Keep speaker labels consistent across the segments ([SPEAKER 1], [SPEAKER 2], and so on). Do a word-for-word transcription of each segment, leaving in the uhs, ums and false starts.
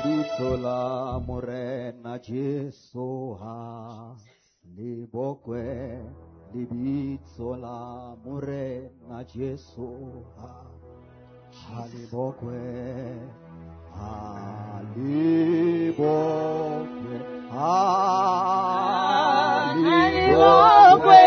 [SPEAKER 1] Libitsola morena Jesu ha libokwe libitsola morena Jesu ha halibokwe halibokwe halibokwe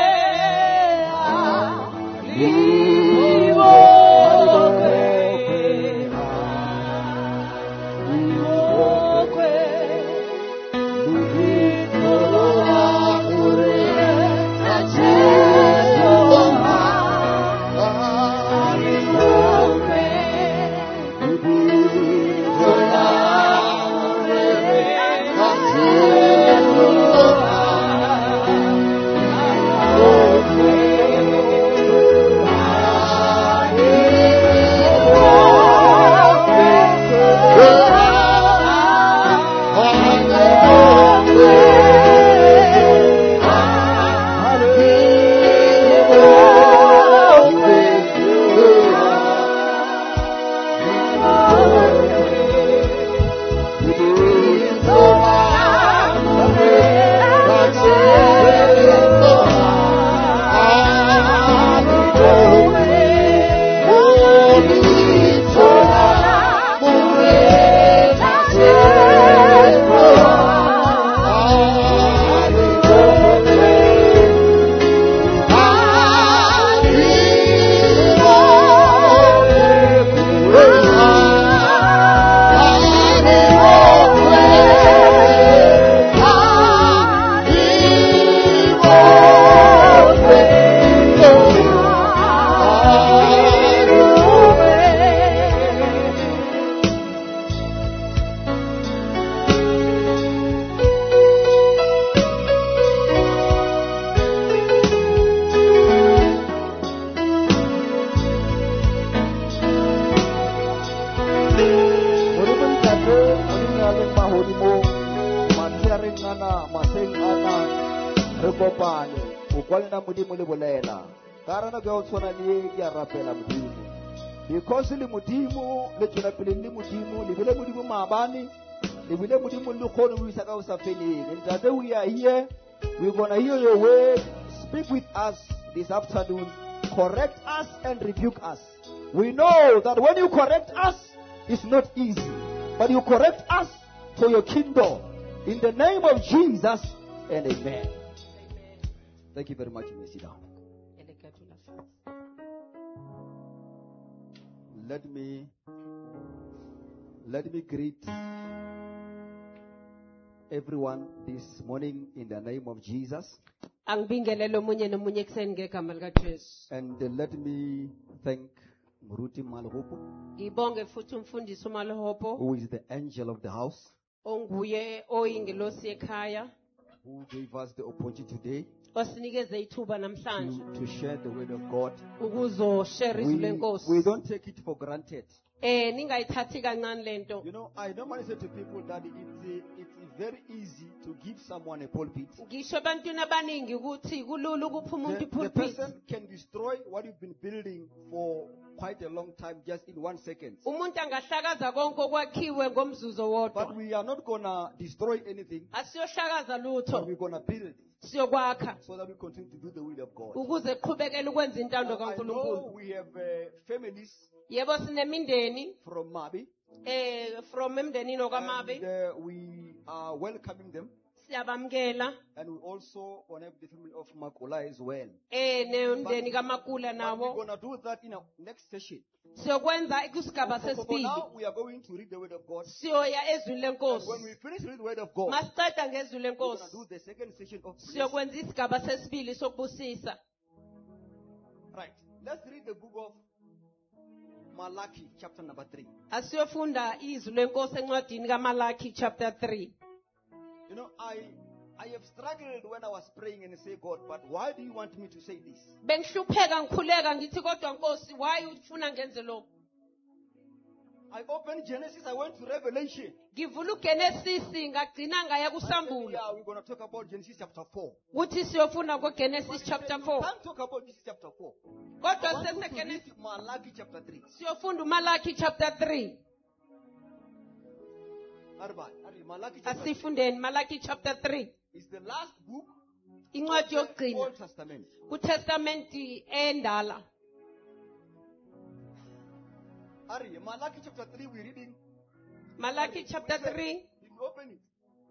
[SPEAKER 1] because le modimo le tsona pele le modimo le bile modimo maabane le bile modimo le khone mo isa ka o sa feleng. And today we are here, we're going to hear your word. Speak with us this afternoon, correct us and rebuke us. We know that when you correct us, it's not easy, but you correct us for your kingdom. In the name of Jesus, and amen. Amen. Thank you very much. You may sit down. Let me let me greet everyone this morning in the name of Jesus. And let me thank Muruti Malhopo, who is the angel of the house, who gave us the opportunity today to, to share the word of God. We, we don't take it for granted. You know, I normally say to people that it's, it's very easy to give someone a pulpit. The, the person can destroy what you've been building for quite a long time just in one second. But we are not going to destroy anything. But we're going to build it. So that we continue to do the will of God. I know we have uh, families from Mabi. From and uh, we are welcoming them. And we also want to have the family of Makula as well. But, but we're going to do that in our next session. For, for now, we are going to read the word of God. And when we finish reading the word of God, we're going to do the second session of prayer. Right. Let's read the book of Malachi, chapter number three. You know, I I have struggled when I was praying and say, God, but why do you want me to say this? I opened Genesis, I went to Revelation. Yeah, we're going to talk about Genesis chapter four. Genesis chapter four. We can't talk about Genesis chapter four. I want to read Malachi chapter three. Asifundeni Malachi chapter three.
[SPEAKER 2] It's the last book
[SPEAKER 1] Incwadi
[SPEAKER 2] of the
[SPEAKER 1] yokugcina
[SPEAKER 2] Old Testament.
[SPEAKER 1] kuTestament endala.
[SPEAKER 2] Ari, Malachi chapter three, we're reading.
[SPEAKER 1] Malachi chapter three.
[SPEAKER 2] You can open it.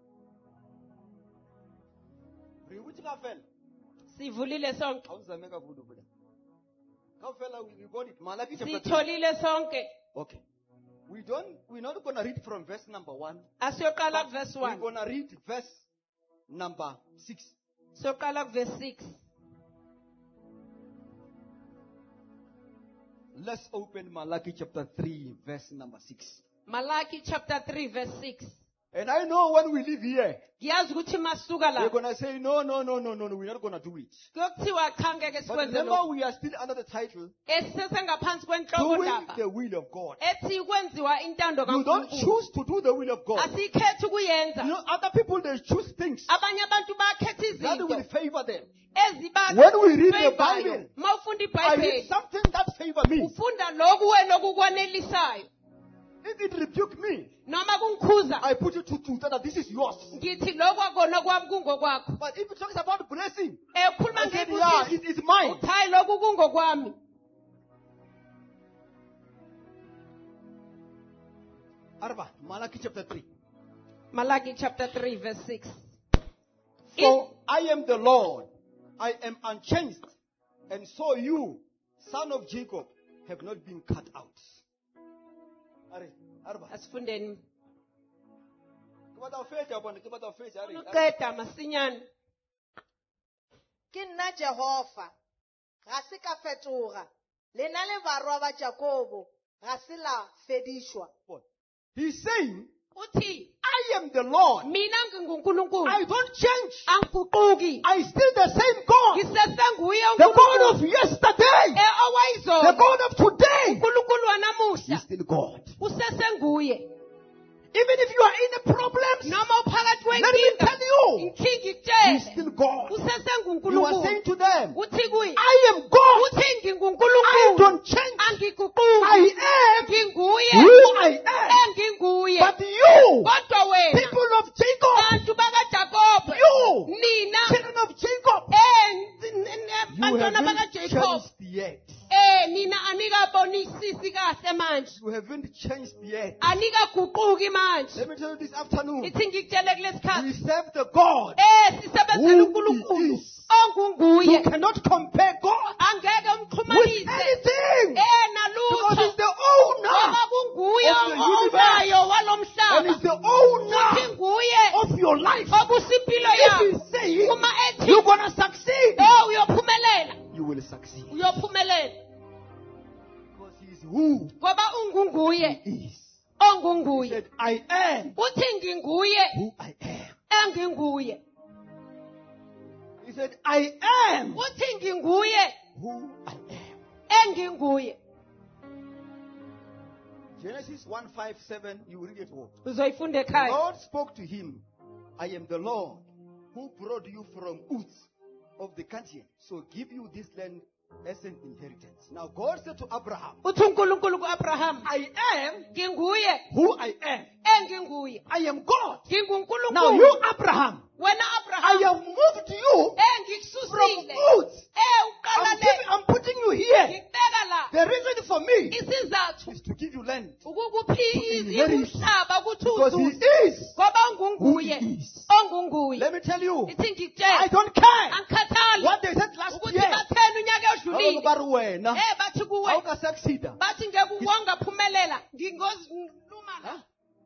[SPEAKER 2] Read which kafel?
[SPEAKER 1] Sivulile sonke.
[SPEAKER 2] Awuzameka vudu buda. Kafela, we got it. Malachi chapter three.
[SPEAKER 1] Sitholile sonke.
[SPEAKER 2] Okay. We don't, we're not going to read from verse number one.
[SPEAKER 1] Asiyoqala verse
[SPEAKER 2] We're
[SPEAKER 1] one.
[SPEAKER 2] going to read verse number six.
[SPEAKER 1] Siyoqala verse six.
[SPEAKER 2] Let's open Malachi chapter three, verse number six.
[SPEAKER 1] Malachi chapter three verse six.
[SPEAKER 2] And I know when we leave here,
[SPEAKER 1] Ngiyazi ukuthi masuka
[SPEAKER 2] we're
[SPEAKER 1] la.
[SPEAKER 2] going to say, no, no, no, no, no, no, we're not going to do it.
[SPEAKER 1] Kuyothiwa cha ngeke
[SPEAKER 2] But
[SPEAKER 1] sikwenze
[SPEAKER 2] remember,
[SPEAKER 1] lokho.
[SPEAKER 2] we are still under the title,
[SPEAKER 1] Esisengaphansi kwenhloko
[SPEAKER 2] doing
[SPEAKER 1] ndaba.
[SPEAKER 2] the will of God.
[SPEAKER 1] Ethi kwenziwa intando
[SPEAKER 2] You don't
[SPEAKER 1] kaNkulunkulu.
[SPEAKER 2] choose to do the will of God.
[SPEAKER 1] Asikhethi
[SPEAKER 2] You
[SPEAKER 1] kuyenza.
[SPEAKER 2] know, other people, they choose things
[SPEAKER 1] Abanye abantu bakhetha
[SPEAKER 2] that will
[SPEAKER 1] izinto
[SPEAKER 2] favor them.
[SPEAKER 1] ezibakha
[SPEAKER 2] When we read the
[SPEAKER 1] ezifavayo.
[SPEAKER 2] Bible,
[SPEAKER 1] Mawufunda
[SPEAKER 2] I read
[SPEAKER 1] iBhayibheli,
[SPEAKER 2] something that favor me.
[SPEAKER 1] ufunda lokhu wena okukwanelisayo.
[SPEAKER 2] If it rebuke me,
[SPEAKER 1] Noma kungikhuza,
[SPEAKER 2] I put it to truth that this is yours.
[SPEAKER 1] ngithi lokhu akona kwami kungokwakho.
[SPEAKER 2] But if it talks about blessing,
[SPEAKER 1] Ekhuluma
[SPEAKER 2] I said, yeah,
[SPEAKER 1] ngebusiso,
[SPEAKER 2] it is mine.
[SPEAKER 1] uthi hayi lokhu kungokwami.
[SPEAKER 2] Arba, Malachi chapter three.
[SPEAKER 1] Malachi chapter three verse six.
[SPEAKER 2] For I am the Lord, I am unchanged, and so you, son of Jacob, have not been cut out. Are, Arba.
[SPEAKER 1] Asifundeni.
[SPEAKER 2] Kibata ufeja yabona, kibata ufeja, are, are.
[SPEAKER 1] Uqeda masinyane.
[SPEAKER 3] Ke nna Jehova ga se ka fetoga lena le barwa ba Jakobo ga se la fedishwa.
[SPEAKER 2] He's saying,
[SPEAKER 1] Uthi
[SPEAKER 2] I am the Lord.
[SPEAKER 1] mina nginguNkulunkulu.
[SPEAKER 2] I don't change.
[SPEAKER 1] Angiguquki.
[SPEAKER 2] I still the same God.
[SPEAKER 1] Ngisesenguye
[SPEAKER 2] The God
[SPEAKER 1] uNkulunkulu.
[SPEAKER 2] of yesterday.
[SPEAKER 1] Eh owayizolo.
[SPEAKER 2] The God of today.
[SPEAKER 1] uNkulunkulu wanamuhla.
[SPEAKER 2] He's still God.
[SPEAKER 1] Usesenguye.
[SPEAKER 2] Even if you are in a problem,
[SPEAKER 1] Noma uphakathi
[SPEAKER 2] let me
[SPEAKER 1] kwenkinga.
[SPEAKER 2] tell you,
[SPEAKER 1] Inkingi
[SPEAKER 2] He's
[SPEAKER 1] ikutshele.
[SPEAKER 2] still God. You are
[SPEAKER 1] UsesenguNkulunkulu.
[SPEAKER 2] saying to them,
[SPEAKER 1] Uthi kuyi.
[SPEAKER 2] I am God.
[SPEAKER 1] Uthi
[SPEAKER 2] I
[SPEAKER 1] nginguNkulunkulu.
[SPEAKER 2] don't change.
[SPEAKER 1] Angiguquki.
[SPEAKER 2] I am
[SPEAKER 1] Nginguye.
[SPEAKER 2] who I am.
[SPEAKER 1] Enginguye.
[SPEAKER 2] But you,
[SPEAKER 1] Kodwa wena.
[SPEAKER 2] people of Jacob,
[SPEAKER 1] Bantu bakaJakobo.
[SPEAKER 2] you,
[SPEAKER 1] Nina.
[SPEAKER 2] children of Jacob,
[SPEAKER 1] Eh, n- n-
[SPEAKER 2] you
[SPEAKER 1] bantwana
[SPEAKER 2] haven't
[SPEAKER 1] bakaJacob.
[SPEAKER 2] changed yet.
[SPEAKER 1] Eh, nina anikabonisisi kahle manje.
[SPEAKER 2] You haven't changed yet.
[SPEAKER 1] Anikaguquki manje.
[SPEAKER 2] Let me tell you this afternoon,
[SPEAKER 1] Ithi ngikutshele kulesikhathi.
[SPEAKER 2] we serve the God
[SPEAKER 1] Eh, sisebenzela
[SPEAKER 2] who
[SPEAKER 1] uNkulunkulu.
[SPEAKER 2] He is.
[SPEAKER 1] Ongunguye.
[SPEAKER 2] You cannot compare God
[SPEAKER 1] Angeke
[SPEAKER 2] with
[SPEAKER 1] umxhumanise.
[SPEAKER 2] anything.
[SPEAKER 1] Eh,
[SPEAKER 2] Because
[SPEAKER 1] nalutho.
[SPEAKER 2] He's the owner
[SPEAKER 1] Ngoba kunguye
[SPEAKER 2] of the universe.
[SPEAKER 1] onayo
[SPEAKER 2] and
[SPEAKER 1] walomhlaba.
[SPEAKER 2] He's the
[SPEAKER 1] Futhi
[SPEAKER 2] owner
[SPEAKER 1] nguye
[SPEAKER 2] of your life.
[SPEAKER 1] obusa impilo
[SPEAKER 2] If
[SPEAKER 1] yakho.
[SPEAKER 2] He's saying
[SPEAKER 1] Uma ethi
[SPEAKER 2] you're going to succeed,
[SPEAKER 1] oh uyophumelela.
[SPEAKER 2] you will succeed.
[SPEAKER 1] Uyophumelela.
[SPEAKER 2] Because He is who
[SPEAKER 1] Ngoba ungunguye.
[SPEAKER 2] He is. He
[SPEAKER 1] Ongunguye.
[SPEAKER 2] said, I am
[SPEAKER 1] Uthi nginguye.
[SPEAKER 2] who I am.
[SPEAKER 1] Enginguye.
[SPEAKER 2] He said, I am
[SPEAKER 1] Uthi nginguye.
[SPEAKER 2] who I am.
[SPEAKER 1] Enginguye.
[SPEAKER 2] Genesis one five seven, you read it all.
[SPEAKER 1] Uzoyifunda ekhaya.
[SPEAKER 2] God spoke to him, I am the Lord who brought you from Uz of the country. So give you this land as an inheritance. Now God said to Abraham,
[SPEAKER 1] Uthi uNkulunkulu kuAbraham.
[SPEAKER 2] I am
[SPEAKER 1] Nginguye.
[SPEAKER 2] who I am.
[SPEAKER 1] Enginguye.
[SPEAKER 2] I am God.
[SPEAKER 1] NginguNkulunkulu.
[SPEAKER 2] Now you, Abraham,
[SPEAKER 1] Wena
[SPEAKER 2] I
[SPEAKER 1] Abraham.
[SPEAKER 2] have moved you from
[SPEAKER 1] Engikususile.
[SPEAKER 2] Uz.
[SPEAKER 1] Eh uqala
[SPEAKER 2] I'm,
[SPEAKER 1] le.
[SPEAKER 2] giving, I'm putting you here.
[SPEAKER 1] Ngikubeka la.
[SPEAKER 2] The reason for me
[SPEAKER 1] Isizathu
[SPEAKER 2] is to give you land.
[SPEAKER 1] ukukuphi
[SPEAKER 2] inherit.
[SPEAKER 1] umhlaba ukuthi
[SPEAKER 2] Because He
[SPEAKER 1] uzuze.
[SPEAKER 2] is
[SPEAKER 1] Ngoba
[SPEAKER 2] who
[SPEAKER 1] ungunguye.
[SPEAKER 2] He is.
[SPEAKER 1] Ongunguye.
[SPEAKER 2] Let me tell you,
[SPEAKER 1] Ithi
[SPEAKER 2] I
[SPEAKER 1] ngikutshela.
[SPEAKER 2] don't care
[SPEAKER 1] Angikhathali.
[SPEAKER 2] what they said last
[SPEAKER 1] Ukuthi
[SPEAKER 2] year.
[SPEAKER 1] batheni unyaka
[SPEAKER 2] Kaloku
[SPEAKER 1] odlulile.
[SPEAKER 2] bari wena
[SPEAKER 1] Eh bathi kuwe.
[SPEAKER 2] awukasucceeda.
[SPEAKER 1] Bathi ngeke wangaphumelela. Ngingozi ngiluma la.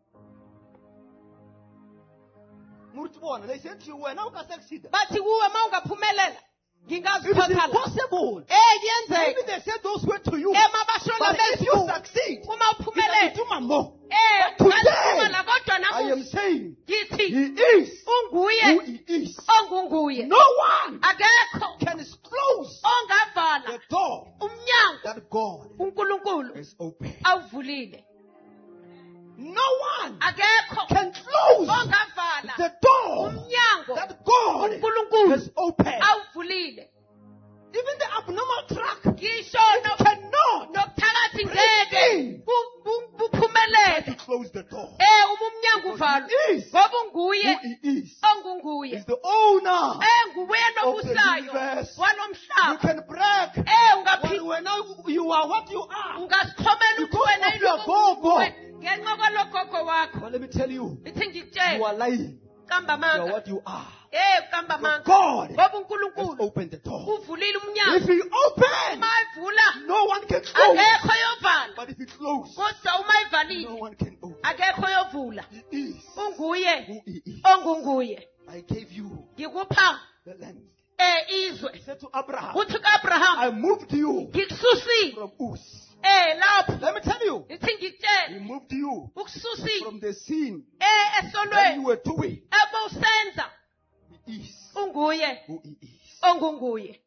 [SPEAKER 2] Muthi bona, they said to you wena awukasucceeda.
[SPEAKER 1] Bathi kuwe mawungaphumelela.
[SPEAKER 2] It is
[SPEAKER 1] Ngingaziphathala.
[SPEAKER 2] impossible.
[SPEAKER 1] Eh
[SPEAKER 2] Maybe
[SPEAKER 1] kuyenzeka.
[SPEAKER 2] they said those words to you.
[SPEAKER 1] Ema bashola
[SPEAKER 2] But if you
[SPEAKER 1] bezulu.
[SPEAKER 2] succeed,
[SPEAKER 1] Uma
[SPEAKER 2] you
[SPEAKER 1] uphumelela.
[SPEAKER 2] can do more.
[SPEAKER 1] Eh
[SPEAKER 2] Today,
[SPEAKER 1] ngaliphumela kodwa
[SPEAKER 2] I am
[SPEAKER 1] namuhla.
[SPEAKER 2] saying
[SPEAKER 1] Ngithi
[SPEAKER 2] He is who
[SPEAKER 1] unguye.
[SPEAKER 2] He is.
[SPEAKER 1] Ongunguye.
[SPEAKER 2] No one
[SPEAKER 1] Akekho
[SPEAKER 2] can close
[SPEAKER 1] ongavala
[SPEAKER 2] the door
[SPEAKER 1] umnyango
[SPEAKER 2] that God
[SPEAKER 1] uNkulunkulu
[SPEAKER 2] has opened.
[SPEAKER 1] awuvulile.
[SPEAKER 2] No one
[SPEAKER 1] Akekho
[SPEAKER 2] can close
[SPEAKER 1] ongavala
[SPEAKER 2] the door
[SPEAKER 1] umnyango
[SPEAKER 2] that God
[SPEAKER 1] uNkulunkulu
[SPEAKER 2] has opened.
[SPEAKER 1] awuvulile.
[SPEAKER 2] Even the abnormal track
[SPEAKER 1] Ngisho no-
[SPEAKER 2] cannot
[SPEAKER 1] nokuthakathi
[SPEAKER 2] break
[SPEAKER 1] ngeke
[SPEAKER 2] in
[SPEAKER 1] bu- bu- buphumelele.
[SPEAKER 2] to close the door.
[SPEAKER 1] Eh uma umnyango uvalwe
[SPEAKER 2] He is
[SPEAKER 1] ngoba
[SPEAKER 2] who
[SPEAKER 1] unguye
[SPEAKER 2] he is.
[SPEAKER 1] ongunguye
[SPEAKER 2] He's the owner.
[SPEAKER 1] engubuye
[SPEAKER 2] of the
[SPEAKER 1] nobusayo
[SPEAKER 2] universe. You
[SPEAKER 1] walomhlaba
[SPEAKER 2] can brag
[SPEAKER 1] eh
[SPEAKER 2] when,
[SPEAKER 1] ungaphi
[SPEAKER 2] when now you are what you are.
[SPEAKER 1] ungasikhomela ukuthi
[SPEAKER 2] Because
[SPEAKER 1] wena
[SPEAKER 2] of your
[SPEAKER 1] yilokho
[SPEAKER 2] gogo.
[SPEAKER 1] unguwe ngenxa kwalogogo wakho
[SPEAKER 2] But let me tell you,
[SPEAKER 1] ithi
[SPEAKER 2] you
[SPEAKER 1] ngikutshela
[SPEAKER 2] are lying.
[SPEAKER 1] kamba
[SPEAKER 2] You are
[SPEAKER 1] manga
[SPEAKER 2] what you are.
[SPEAKER 1] eh kamba
[SPEAKER 2] Because
[SPEAKER 1] manga
[SPEAKER 2] God
[SPEAKER 1] ngoba
[SPEAKER 2] has
[SPEAKER 1] uNkulunkulu
[SPEAKER 2] opened the door.
[SPEAKER 1] uvulile
[SPEAKER 2] If
[SPEAKER 1] umnyango
[SPEAKER 2] he opens,
[SPEAKER 1] uma ivula
[SPEAKER 2] no one can close.
[SPEAKER 1] akekho yovala
[SPEAKER 2] But if he closes,
[SPEAKER 1] kodwa uma
[SPEAKER 2] no
[SPEAKER 1] ivalile
[SPEAKER 2] one can open.
[SPEAKER 1] akekho yovula
[SPEAKER 2] He is
[SPEAKER 1] unguye
[SPEAKER 2] who he is.
[SPEAKER 1] ongunguye
[SPEAKER 2] I gave you
[SPEAKER 1] ngikupha
[SPEAKER 2] the land.
[SPEAKER 1] eh
[SPEAKER 2] He
[SPEAKER 1] izwe
[SPEAKER 2] said to Abraham,
[SPEAKER 1] uthi kuAbraham
[SPEAKER 2] I moved you
[SPEAKER 1] ngikususile
[SPEAKER 2] from Uz.
[SPEAKER 1] eh lapho
[SPEAKER 2] Let me tell you,
[SPEAKER 1] ithi
[SPEAKER 2] he
[SPEAKER 1] ngikutshela
[SPEAKER 2] moved you
[SPEAKER 1] ukususile
[SPEAKER 2] from the sin
[SPEAKER 1] eh
[SPEAKER 2] that you
[SPEAKER 1] esondweni
[SPEAKER 2] were doing.
[SPEAKER 1] ebowusenza
[SPEAKER 2] He is
[SPEAKER 1] unguye
[SPEAKER 2] who he is.
[SPEAKER 1] ongunguye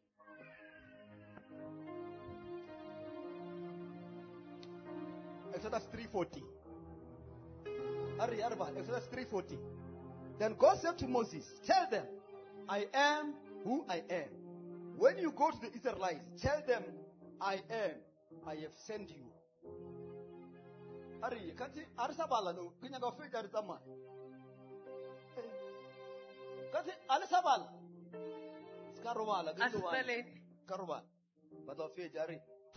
[SPEAKER 2] Exodus three forty. Hurry, hurry, hurry. Exodus three forty. Then God said to Moses, tell them, I am who I am. When you go to the Israelites, tell them, I am. I have sent you. Hurry, kanti arisabala no kinyaga fika arisama. Kanti arisabala. Skarobala,
[SPEAKER 1] asipeleni
[SPEAKER 2] Karobala. Badwa fika hurry.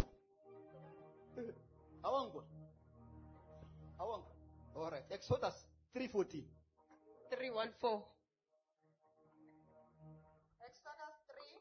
[SPEAKER 2] Awangwa. Awangwa. All right. Exodus three fourteen.
[SPEAKER 1] three one four
[SPEAKER 3] Exodus three.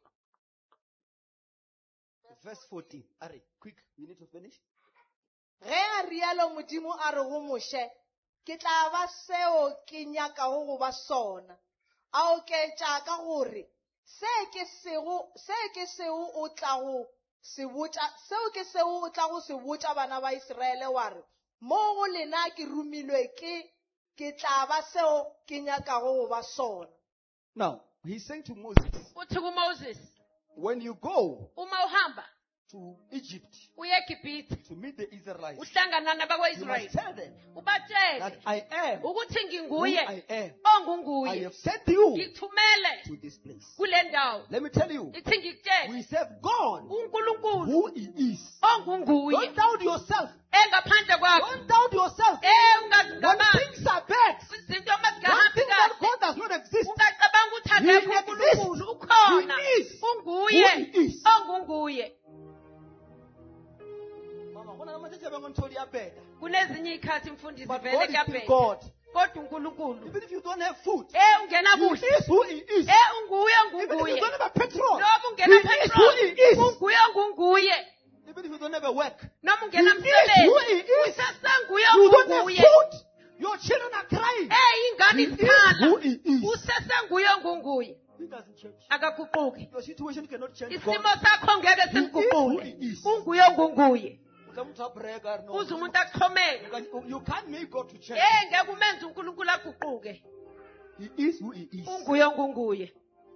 [SPEAKER 2] Verse fourteen. Hurry, quick. We need to finish.
[SPEAKER 3] Ge a rialo modimo a re go moše ke tla ba seo ke nyakago go ba sona a oketša ka gore se ke seo se ke seo o tla go se botša seo ke seo o tla go se botša bana ba Israele wa re mo go lena ke rumilwe ke ke tla ba seo ke nyakago go ba sona.
[SPEAKER 2] Now, he's saying to Moses,
[SPEAKER 1] uthi kuMoses
[SPEAKER 2] when you go
[SPEAKER 1] uma uhamba
[SPEAKER 2] to Egypt
[SPEAKER 1] uye eGibhithe
[SPEAKER 2] to meet the Israelites,
[SPEAKER 1] uhlangana
[SPEAKER 2] you
[SPEAKER 1] nabakwa-Israyeli
[SPEAKER 2] must tell them
[SPEAKER 1] ubatshele
[SPEAKER 2] that I am who
[SPEAKER 1] ukuthi nginguye
[SPEAKER 2] I am. I
[SPEAKER 1] ongunguye
[SPEAKER 2] have sent you
[SPEAKER 1] ngikuthumele
[SPEAKER 2] to this place.
[SPEAKER 1] kule ndawo
[SPEAKER 2] Let me tell you,
[SPEAKER 1] ithi ngikutshele
[SPEAKER 2] we serve God
[SPEAKER 1] uNkulunkulu
[SPEAKER 2] who he is.
[SPEAKER 1] ongunguye
[SPEAKER 2] Don't doubt yourself.
[SPEAKER 1] engaphandle kwakho
[SPEAKER 2] Don't doubt yourself.
[SPEAKER 1] eh
[SPEAKER 2] When
[SPEAKER 1] ungazingabazi
[SPEAKER 2] things are bad,
[SPEAKER 1] izinto
[SPEAKER 2] don't
[SPEAKER 1] mazingahambi
[SPEAKER 2] think that
[SPEAKER 1] kahle
[SPEAKER 2] God does not exist.
[SPEAKER 1] ungacabanga ukuthi
[SPEAKER 2] He
[SPEAKER 1] akekho
[SPEAKER 2] exists.
[SPEAKER 1] uNkulunkulu ukhona
[SPEAKER 2] He is
[SPEAKER 1] unguye
[SPEAKER 2] who he is.
[SPEAKER 1] ongunguye
[SPEAKER 2] Mama, kuna namatshetshi abangonitholi yabheda.
[SPEAKER 1] kunezinye iy'khathi mfundisi
[SPEAKER 2] But
[SPEAKER 1] vele
[SPEAKER 2] God is still
[SPEAKER 1] kuyabheda
[SPEAKER 2] God.
[SPEAKER 1] kodwa uNkulunkulu
[SPEAKER 2] Even if you don't have food,
[SPEAKER 1] eh ungena
[SPEAKER 2] he
[SPEAKER 1] kuhle
[SPEAKER 2] is who he is.
[SPEAKER 1] eh unguye
[SPEAKER 2] Even if you
[SPEAKER 1] ongunguye
[SPEAKER 2] don't have a petrol,
[SPEAKER 1] noma
[SPEAKER 2] he
[SPEAKER 1] ungena
[SPEAKER 2] is who he is.
[SPEAKER 1] unguye ongunguye
[SPEAKER 2] Even if you don't have a work,
[SPEAKER 1] noma
[SPEAKER 2] he
[SPEAKER 1] ungena
[SPEAKER 2] is who he
[SPEAKER 1] msebenzi
[SPEAKER 2] is.
[SPEAKER 1] usesenguye
[SPEAKER 2] You don't have
[SPEAKER 1] ongunguye
[SPEAKER 2] food, your children are crying.
[SPEAKER 1] eh ingane
[SPEAKER 2] He is
[SPEAKER 1] izikhala
[SPEAKER 2] who he is.
[SPEAKER 1] usesenguye ongunguye
[SPEAKER 2] He doesn't change.
[SPEAKER 1] akaguquki
[SPEAKER 2] Your situation cannot change
[SPEAKER 1] isimo
[SPEAKER 2] God.
[SPEAKER 1] sakho ngeke
[SPEAKER 2] He is who
[SPEAKER 1] simguqule
[SPEAKER 2] he is.
[SPEAKER 1] unguye ongunguye
[SPEAKER 2] Uzamuthi abrega, no.
[SPEAKER 1] uze umuntu axhomeke
[SPEAKER 2] You can- You can't make God to change.
[SPEAKER 1] eh ngeke umenze uNkulunkulu aguquke
[SPEAKER 2] He is who he is.
[SPEAKER 1] unguye ongunguye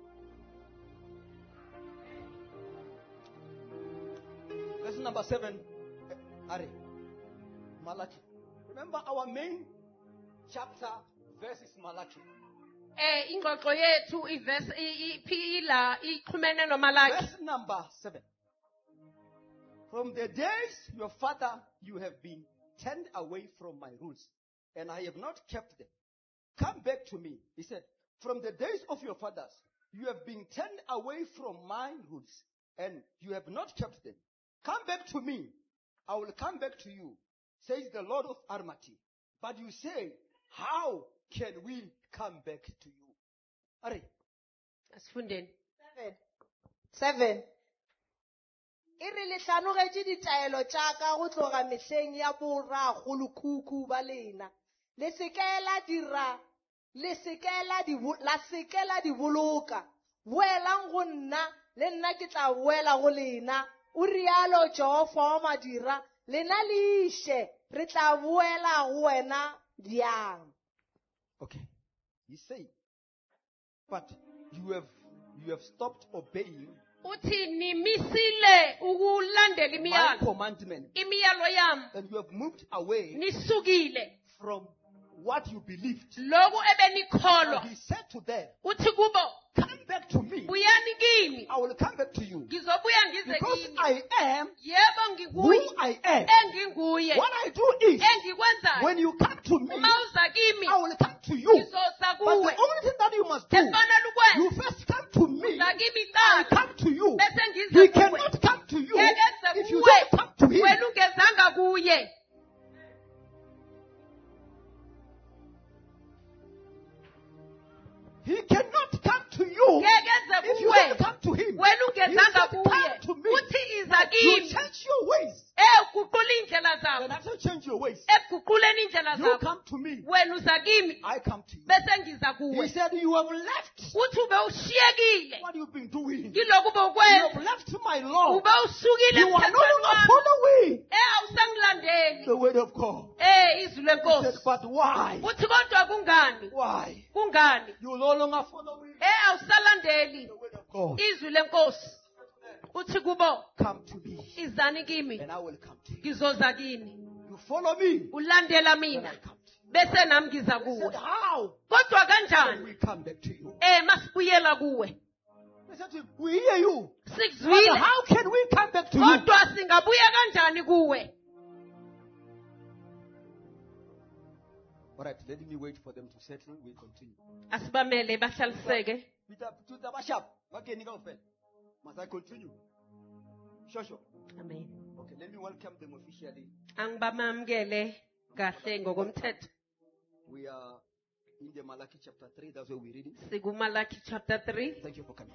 [SPEAKER 2] Lesson number seven. eh, Ari. Malachi. Remember our main chapter verse is Malachi.
[SPEAKER 1] eh ingxoxo yethu iverse iphila ixhumene noMalaki
[SPEAKER 2] Verse number seven. From the days your father you have been turned away from my rules, and I have not kept them. Come back to me. He said, from the days of your fathers, you have been turned away from my rules, and you have not kept them. Come back to me. I will come back to you, says the Lord of Almighty. But you say, how can we come back to you? Ari.
[SPEAKER 1] asifundeni
[SPEAKER 3] Seven. Seven. E re le hlanogetše ditaelo tša ka go tloga mehleng ya boragolokhuku ba lena le seke la dira le seke la di bo- la seke la di boloka boelang go nna le nna ke tla boela go lena o rialo Jehova wa madira lena le iše re tla boela go wena bjang.
[SPEAKER 2] Okay. He said, but you have you have stopped obeying
[SPEAKER 1] uthi nimisile ukulandela
[SPEAKER 2] my
[SPEAKER 1] imiyalo
[SPEAKER 2] commandment,
[SPEAKER 1] imiyalo yami
[SPEAKER 2] and you have moved away
[SPEAKER 1] nisukile
[SPEAKER 2] from what you believed.
[SPEAKER 1] lokhu
[SPEAKER 2] And
[SPEAKER 1] ebenikholwa
[SPEAKER 2] he said to them,
[SPEAKER 1] uthi kubo
[SPEAKER 2] come back to me.
[SPEAKER 1] buyani kimi
[SPEAKER 2] I will come back to you.
[SPEAKER 1] ngizobuya ngize
[SPEAKER 2] Because
[SPEAKER 1] kini
[SPEAKER 2] I am
[SPEAKER 1] yebo
[SPEAKER 2] who
[SPEAKER 1] ngikuye
[SPEAKER 2] I am.
[SPEAKER 1] enginguye
[SPEAKER 2] What I do is,
[SPEAKER 1] engikwenzayo
[SPEAKER 2] when you come to me,
[SPEAKER 1] uma uza kimi
[SPEAKER 2] I will He cannot come to you if you don't come to him. He said, come to me. You change your ways. When I say change your ways, you come to me. I come to you. He said, you have left. What you've been doing. You have left my law. You are no longer following the word of God. He said, but why? Why? You no longer follow the word of God. Come to me, and I will come to you. You follow me, then I come to you. He said, how can we come back to you? He said, we hear you. But how can we come back to you? All right, let me wait for them to settle. We continue. Must I continue? Sure, sure.
[SPEAKER 1] Amen.
[SPEAKER 2] Okay, let me welcome them officially. We are in the Malachi chapter three. That's what we're reading.
[SPEAKER 1] Malachi chapter three.
[SPEAKER 2] Thank you for coming.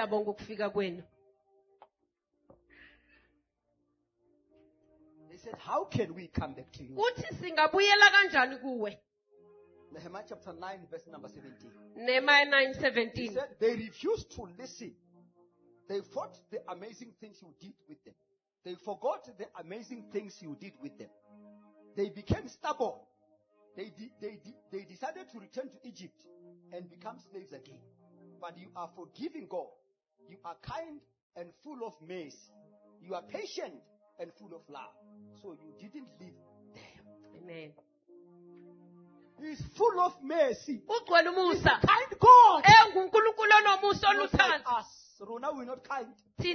[SPEAKER 2] They said, how can we come back to you? Nehemiah chapter nine, verse number seventeen.
[SPEAKER 1] Nehemiah nine seventeen.
[SPEAKER 2] He said, they refused to listen. They fought the amazing things you did with them. They forgot the amazing things you did with them. They became stubborn. They, de- they, de- they decided to return to Egypt and become slaves again. But you are forgiving God. You are kind and full of mercy. You are patient and full of love. So you didn't leave them.
[SPEAKER 1] Amen.
[SPEAKER 2] He's full of mercy.
[SPEAKER 1] He's
[SPEAKER 2] a kind God.
[SPEAKER 1] Not
[SPEAKER 2] like us. Rona, we're not kind. He's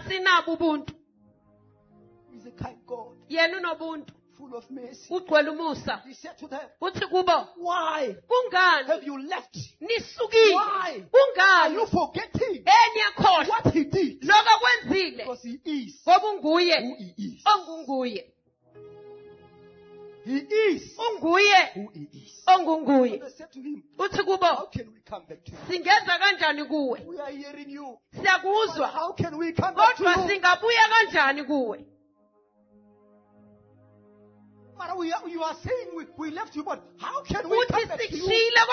[SPEAKER 2] a kind God. Full of mercy. He said to them, why have you left? Why are you forgetting what he did? Because he is who he is. He is who he is. So they said to him, how can we come back to you? We are hearing you. But how can we come back to you? But we are, you are saying we, we left you, but how can we come back to you?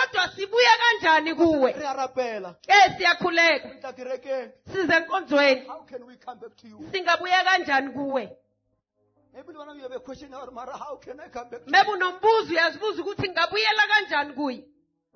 [SPEAKER 2] How can we come back to you? Maybe one of you have a question, Mara, how can I come back to you?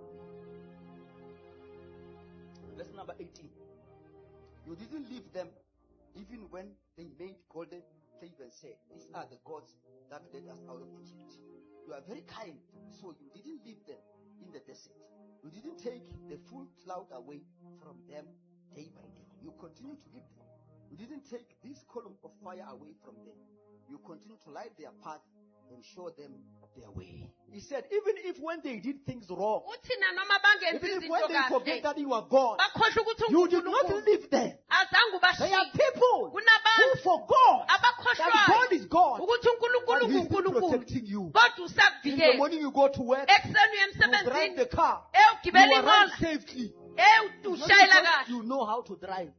[SPEAKER 2] Verse number eighteen. You didn't leave them even when they made golden calf and said, these are the gods that led us out of Egypt. You are very kind, so you didn't leave them in the desert. You didn't take the full cloud away from them day by day. You continue to lead them. You didn't take this column of fire away from them. You continue to light their path and show them their way. He said, even if when they did things wrong, even if when they forget that you are God, you did not leave them. They are people who forgot that God is God, but He's still protecting you. In the morning you go to work, you drive the car, you arrive safely. You know how to drive.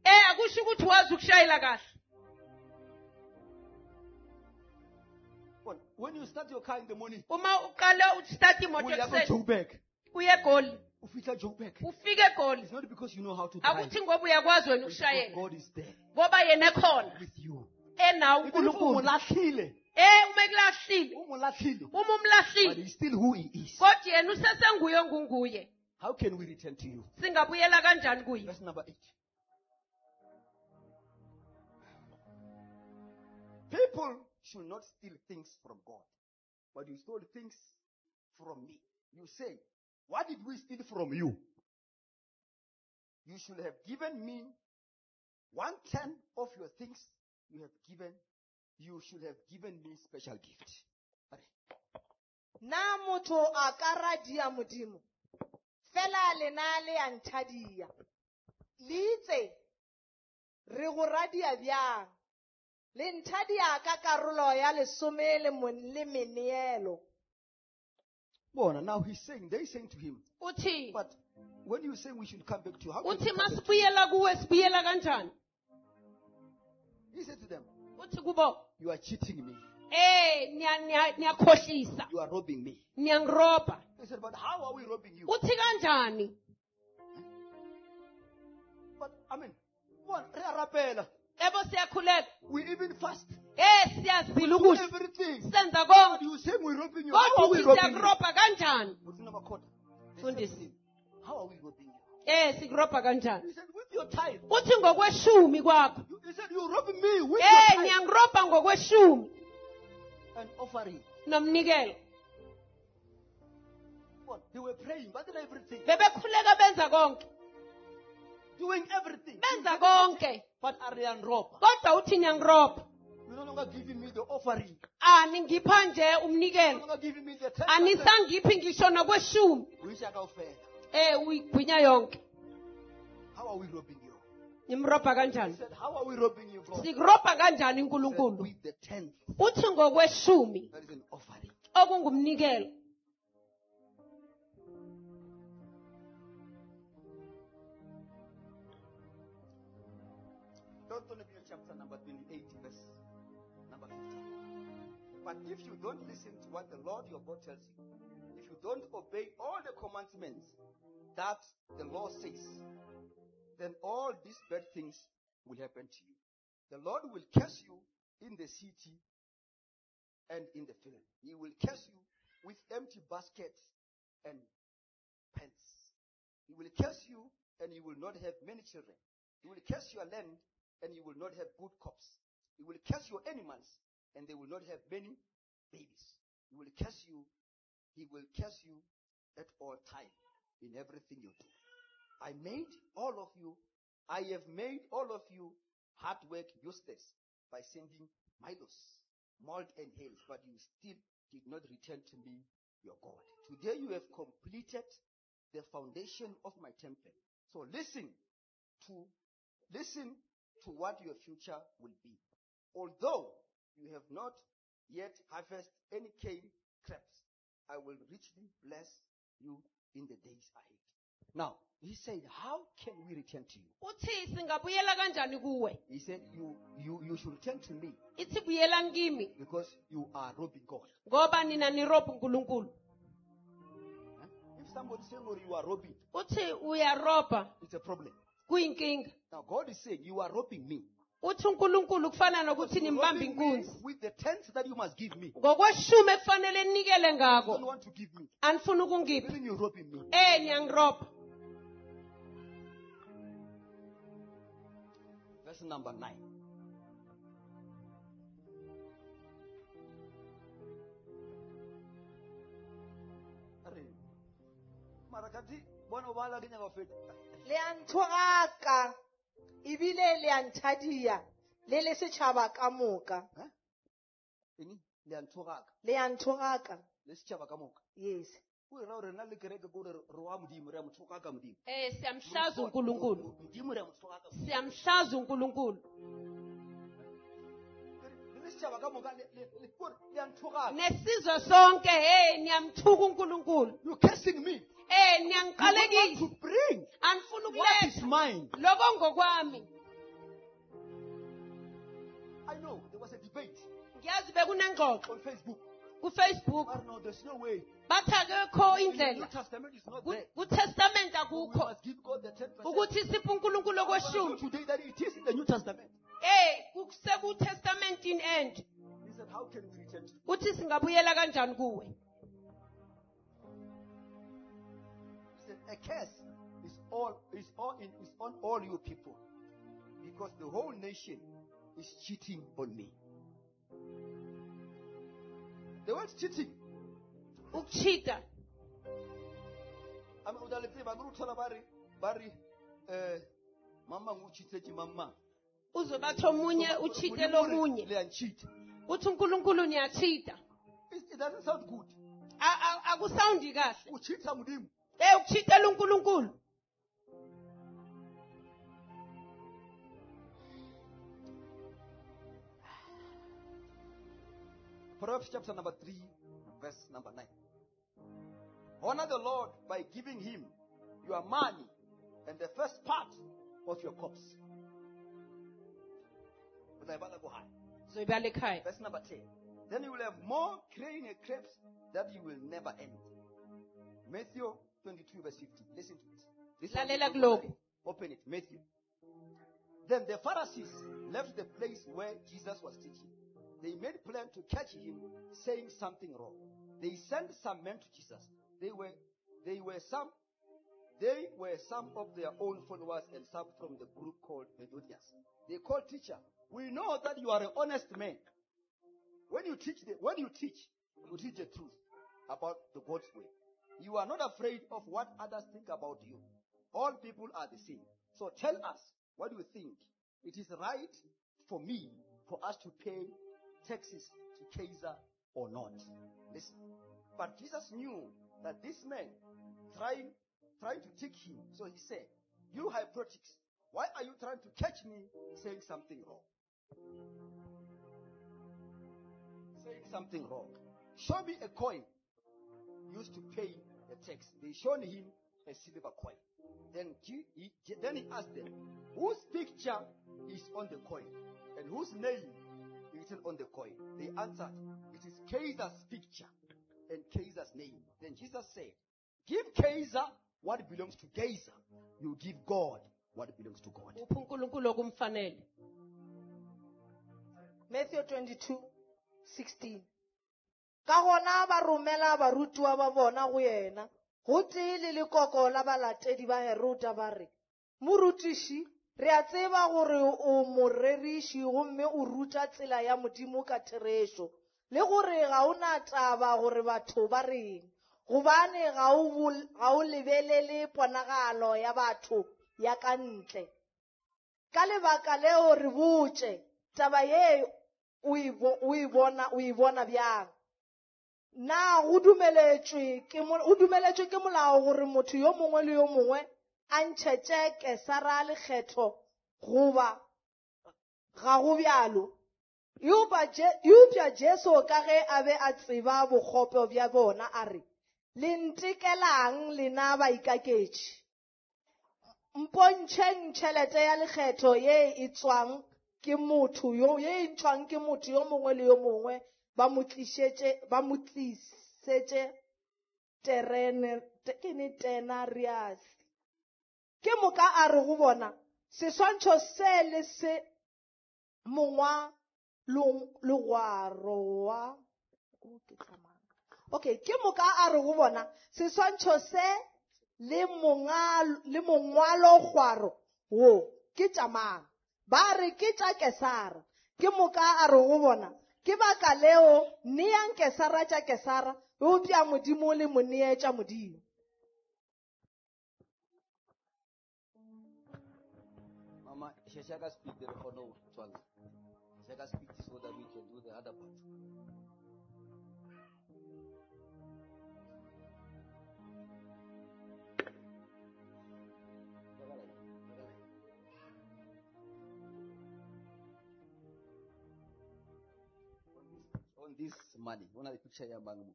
[SPEAKER 2] When you start your car in the morning, when you have a Joburg, ufika Joburg. It's not because you know how to drive. It's because God is there with you. Even if umulahlile, but He's still who He is. How can we return to you? Verse number eight. People should not steal things from God, but you stole things from me. You say, what did we steal from you? You should have given me one tenth of your things you have given. You should have given me special gift.
[SPEAKER 3] Na motho a ka radia modimo fela lena le a nthadia le itse re go radia bjang le nthadia ka karolo ya lesome le le meneelo
[SPEAKER 2] Bona, now he's saying, they're saying to him,
[SPEAKER 1] Uthi.
[SPEAKER 2] but when you say we should come back to you, how can
[SPEAKER 1] Uthi
[SPEAKER 2] we come back to you?
[SPEAKER 1] masibuyela kuwe sibuyela kanjani?
[SPEAKER 2] He said to them,
[SPEAKER 1] Uthi kubo.
[SPEAKER 2] you are cheating me.
[SPEAKER 1] Eh, niya niya niyakhohlisa.
[SPEAKER 2] You are robbing me.
[SPEAKER 1] Niyangiroba.
[SPEAKER 2] He said, but how are we robbing you?
[SPEAKER 1] Uthi kanjani?
[SPEAKER 2] But, I mean, one, re-arapela.
[SPEAKER 1] Ebo siyakhuleka.
[SPEAKER 2] We even fast.
[SPEAKER 1] Eh, siyazila
[SPEAKER 2] We do
[SPEAKER 1] ukudla.
[SPEAKER 2] everything.
[SPEAKER 1] Senza
[SPEAKER 2] But
[SPEAKER 1] konke.
[SPEAKER 2] you say we're robbing you. How
[SPEAKER 1] Kodwa
[SPEAKER 2] are we
[SPEAKER 1] uthi
[SPEAKER 2] robbing you?
[SPEAKER 1] siyakuroba kanjani?
[SPEAKER 2] Uthi namakhoda. They
[SPEAKER 1] Fundisi.
[SPEAKER 2] said to him, how are we robbing you?
[SPEAKER 1] Eh, sikuroba kanjani?
[SPEAKER 2] He said, with your tithe.
[SPEAKER 1] Uthi ngokweshumi kwakho.
[SPEAKER 2] You- He said, you're robbing me with
[SPEAKER 1] Eh,
[SPEAKER 2] your tithe
[SPEAKER 1] niyangiroba ngokweshumi
[SPEAKER 2] and offering.
[SPEAKER 1] nomnikelo.
[SPEAKER 2] What? They were praying, but then everything.
[SPEAKER 1] Bebekhuleka benza konke.
[SPEAKER 2] Doing everything.
[SPEAKER 1] Benza konke.
[SPEAKER 2] But are they unrobbed?
[SPEAKER 1] Kodwa uthi niyangiroba.
[SPEAKER 2] You're no longer giving me the offering.
[SPEAKER 1] Aningipha nje
[SPEAKER 2] You're no
[SPEAKER 1] umnikelo.
[SPEAKER 2] longer giving me the ten percent.
[SPEAKER 1] Anisangiphi ngisho nokweshumi.
[SPEAKER 2] Which I offer.
[SPEAKER 1] Eh, uyigwinya yonke.
[SPEAKER 2] How are we robbing you?
[SPEAKER 1] Nimroba
[SPEAKER 2] He
[SPEAKER 1] kanjani?
[SPEAKER 2] said, how are we robbing you, God?
[SPEAKER 1] Sikuroba kanjani
[SPEAKER 2] He said,
[SPEAKER 1] uNkulunkulu?
[SPEAKER 2] with the tenth.
[SPEAKER 1] Uthi ngokweshumi
[SPEAKER 2] That is an offering.
[SPEAKER 1] okungumnikelo.
[SPEAKER 2] Deuteronomy chapter number twenty-eight, verse number fifteen. But if you don't listen to what the Lord your God tells you, if you don't obey all the commandments that the law says, then all these bad things will happen to you. The Lord will curse you in the city and in the field. He will curse you with empty baskets and pens. He will curse you and you will not have many children. He will curse your land and you will not have good crops. He will curse your animals and they will not have many babies. He will curse you. He will curse you at all times in everything you do. I made all of you, I have made all of you hard work useless by sending Milos, malt and hail, but you still did not return to me, your God. Today you have completed the foundation of my temple. So listen to, listen to what your future will be. Although you have not yet harvested any cane crops, I will richly bless you in the days ahead. Now, he said, how can we return to you?
[SPEAKER 1] Uthi singabuyela kanjani kuwe?
[SPEAKER 2] He said, you, you, you should return to me
[SPEAKER 1] Ithi buyela kimi
[SPEAKER 2] because you are robbing God.
[SPEAKER 1] ngoba nina niroba uNkulunkulu.
[SPEAKER 2] Huh? If somebody saying, oh, you are robbing,
[SPEAKER 1] Uthi uyaroba
[SPEAKER 2] it's a problem.
[SPEAKER 1] kuyinkinga.
[SPEAKER 2] Now, God is saying, you are robbing me.
[SPEAKER 1] Uthi uNkulunkulu kufana
[SPEAKER 2] Because
[SPEAKER 1] nokuthi
[SPEAKER 2] you're
[SPEAKER 1] nimbambe
[SPEAKER 2] robbing me
[SPEAKER 1] inkunzi.
[SPEAKER 2] with the tenth that you must give me.
[SPEAKER 1] Ngokweshumi ekufanele ninikele
[SPEAKER 2] You don't
[SPEAKER 1] ngako.
[SPEAKER 2] want to give me.
[SPEAKER 1] Anifuna ukungipha.
[SPEAKER 2] Meaning you're robbing me.
[SPEAKER 1] Eh, niyangiroba.
[SPEAKER 2] Verse number nine. Marakati, bona wala kenya wafeti.
[SPEAKER 3] le a nthogaka ebile le a nthadiya le le setšhaba ka moka
[SPEAKER 2] Huh? Ini, le antogaka.
[SPEAKER 3] le a nthogaka
[SPEAKER 2] Le setšhaba ka moka.
[SPEAKER 3] yes
[SPEAKER 2] O re ra re na le kereke ko re re wa modimo re a motogaka modimo.
[SPEAKER 1] Eh, siyamhlaza uNkulunkulu.
[SPEAKER 2] Modimo re a motogaka.
[SPEAKER 1] Siyamhlaza uNkulunkulu.
[SPEAKER 2] Le setšhaba ka moka le le le ko re le antogaka.
[SPEAKER 1] Nesizwe sonke hey niyamthuka uNkulunkulu.
[SPEAKER 2] You cursing me.
[SPEAKER 1] Eh,
[SPEAKER 2] You want
[SPEAKER 1] niyangiqalekisa.
[SPEAKER 2] to bring
[SPEAKER 1] Anifuna
[SPEAKER 2] what is
[SPEAKER 1] ukuletha
[SPEAKER 2] mine.
[SPEAKER 1] lokho ngokwami.
[SPEAKER 2] I know there was a debate
[SPEAKER 1] Ngiyazi bekunengxoxo
[SPEAKER 2] on Facebook.
[SPEAKER 1] ku Facebook.
[SPEAKER 2] But no, there's no way.
[SPEAKER 1] Bathi akekho
[SPEAKER 2] The New
[SPEAKER 1] indlela.
[SPEAKER 2] Testament is not
[SPEAKER 1] Ku-
[SPEAKER 2] there.
[SPEAKER 1] KuTestament
[SPEAKER 2] We
[SPEAKER 1] akukho
[SPEAKER 2] must give God the ten percent.
[SPEAKER 1] ukuthi siphe uNkulunkulu okweshumi.
[SPEAKER 2] Today that it is in the New Testament.
[SPEAKER 1] Eh, kuseku Testament in end.
[SPEAKER 2] He said, how can we return to you?
[SPEAKER 1] Uthi singabuyela kanjani kuwe?
[SPEAKER 2] He said, a curse is all is all in, is on all you people, because the whole nation is cheating on me. The word cheating.
[SPEAKER 1] Ukuchita.
[SPEAKER 2] I mean, udaletse ba guru thola bari bari eh mama nguchitseji mama.
[SPEAKER 1] Uzwe bathi omunye uchite lomunye.
[SPEAKER 2] Le cheat.
[SPEAKER 1] Uthi uNkulunkulu niyachita.
[SPEAKER 2] It, it doesn't sound good.
[SPEAKER 1] A- a- Akusawundi kahle.
[SPEAKER 2] Uchitha mudimu.
[SPEAKER 1] Eh, ukuchitela uNkulunkulu.
[SPEAKER 2] Proverbs chapter number three, verse number nine. Honor the Lord by giving him your money and the first part of your crops. Verse number ten. Then you will have more grain and grapes that you will never end. Matthew twenty-two, verse fifty. Listen to it. This one, open it. Matthew. Then the Pharisees left the place where Jesus was teaching. They made plan to catch him saying something wrong. They sent some men to Jesus. They were, they were some, they were some of their own followers and some from the group called Methodians. They called, teacher, we know that you are an honest man. When you teach, the, when you teach, you teach the truth about the God's way. You are not afraid of what others think about you. All people are the same. So tell us, what do you think? It is right for me, for us to pay taxes to Caesar or not? Listen. But Jesus knew that this man trying, trying to trick him. So he said, you hypocrites, why are you trying to catch me saying something wrong? Saying something wrong. Show me a coin used to pay the tax. They showed him a silver coin. Then he, he, then he asked them, whose picture is on the coin? And whose name is written on the coin? They answered, it is Caesar's picture and Caesar's name. Then Jesus said, give Caesar what belongs to Caesar. You give God what belongs to God.
[SPEAKER 3] Matthew twenty-two, sixteen. Ka gona ba romela barutwa ba bona go yena. Go tee le lekoko la balatedi ba Herota ba re, morutiši, re a tseba gore o moreriši gomme o ruta tsela ya Modimo ka therešo, le gore ga o na taba gore batho ba reng, gobane ga o lebelele ponagalo ya batho ya ka ntle. Ka lebaka leo re botše, taba ye o e bona bjang? Na go dumeletšwe ke molao gore motho yo mongwe le yo mongwe a ntšhetše Kesara lekgetho goba ga go bjalo? Eupša Jesu ka ge a be a tseba bokgopo bja bona a re, le ntekelang lena baikaketši? Mpontšheng tšhelete ya lekgetho ye e tswang ke motho yo ye e ntšhwang ke motho yo mongwe le yo mongwe ba mo tlišetše denarius. Ke moka a re go bona seswantšho se le se mongwa legwaro wa okay ke moka a re go bona seswantšho se le mongwalo gwaro wo ke tša mang? Ba re ke tša Kesara. Ke moka a re go bona ke baka leo neang Kesara tša Kesara, eupša Modimo le mo neye tša Modimo.
[SPEAKER 2] Mama, Shaka speak the Rehono Twang. Shaka speak so that we can do the other part. On this money, one of the picture ya bangu.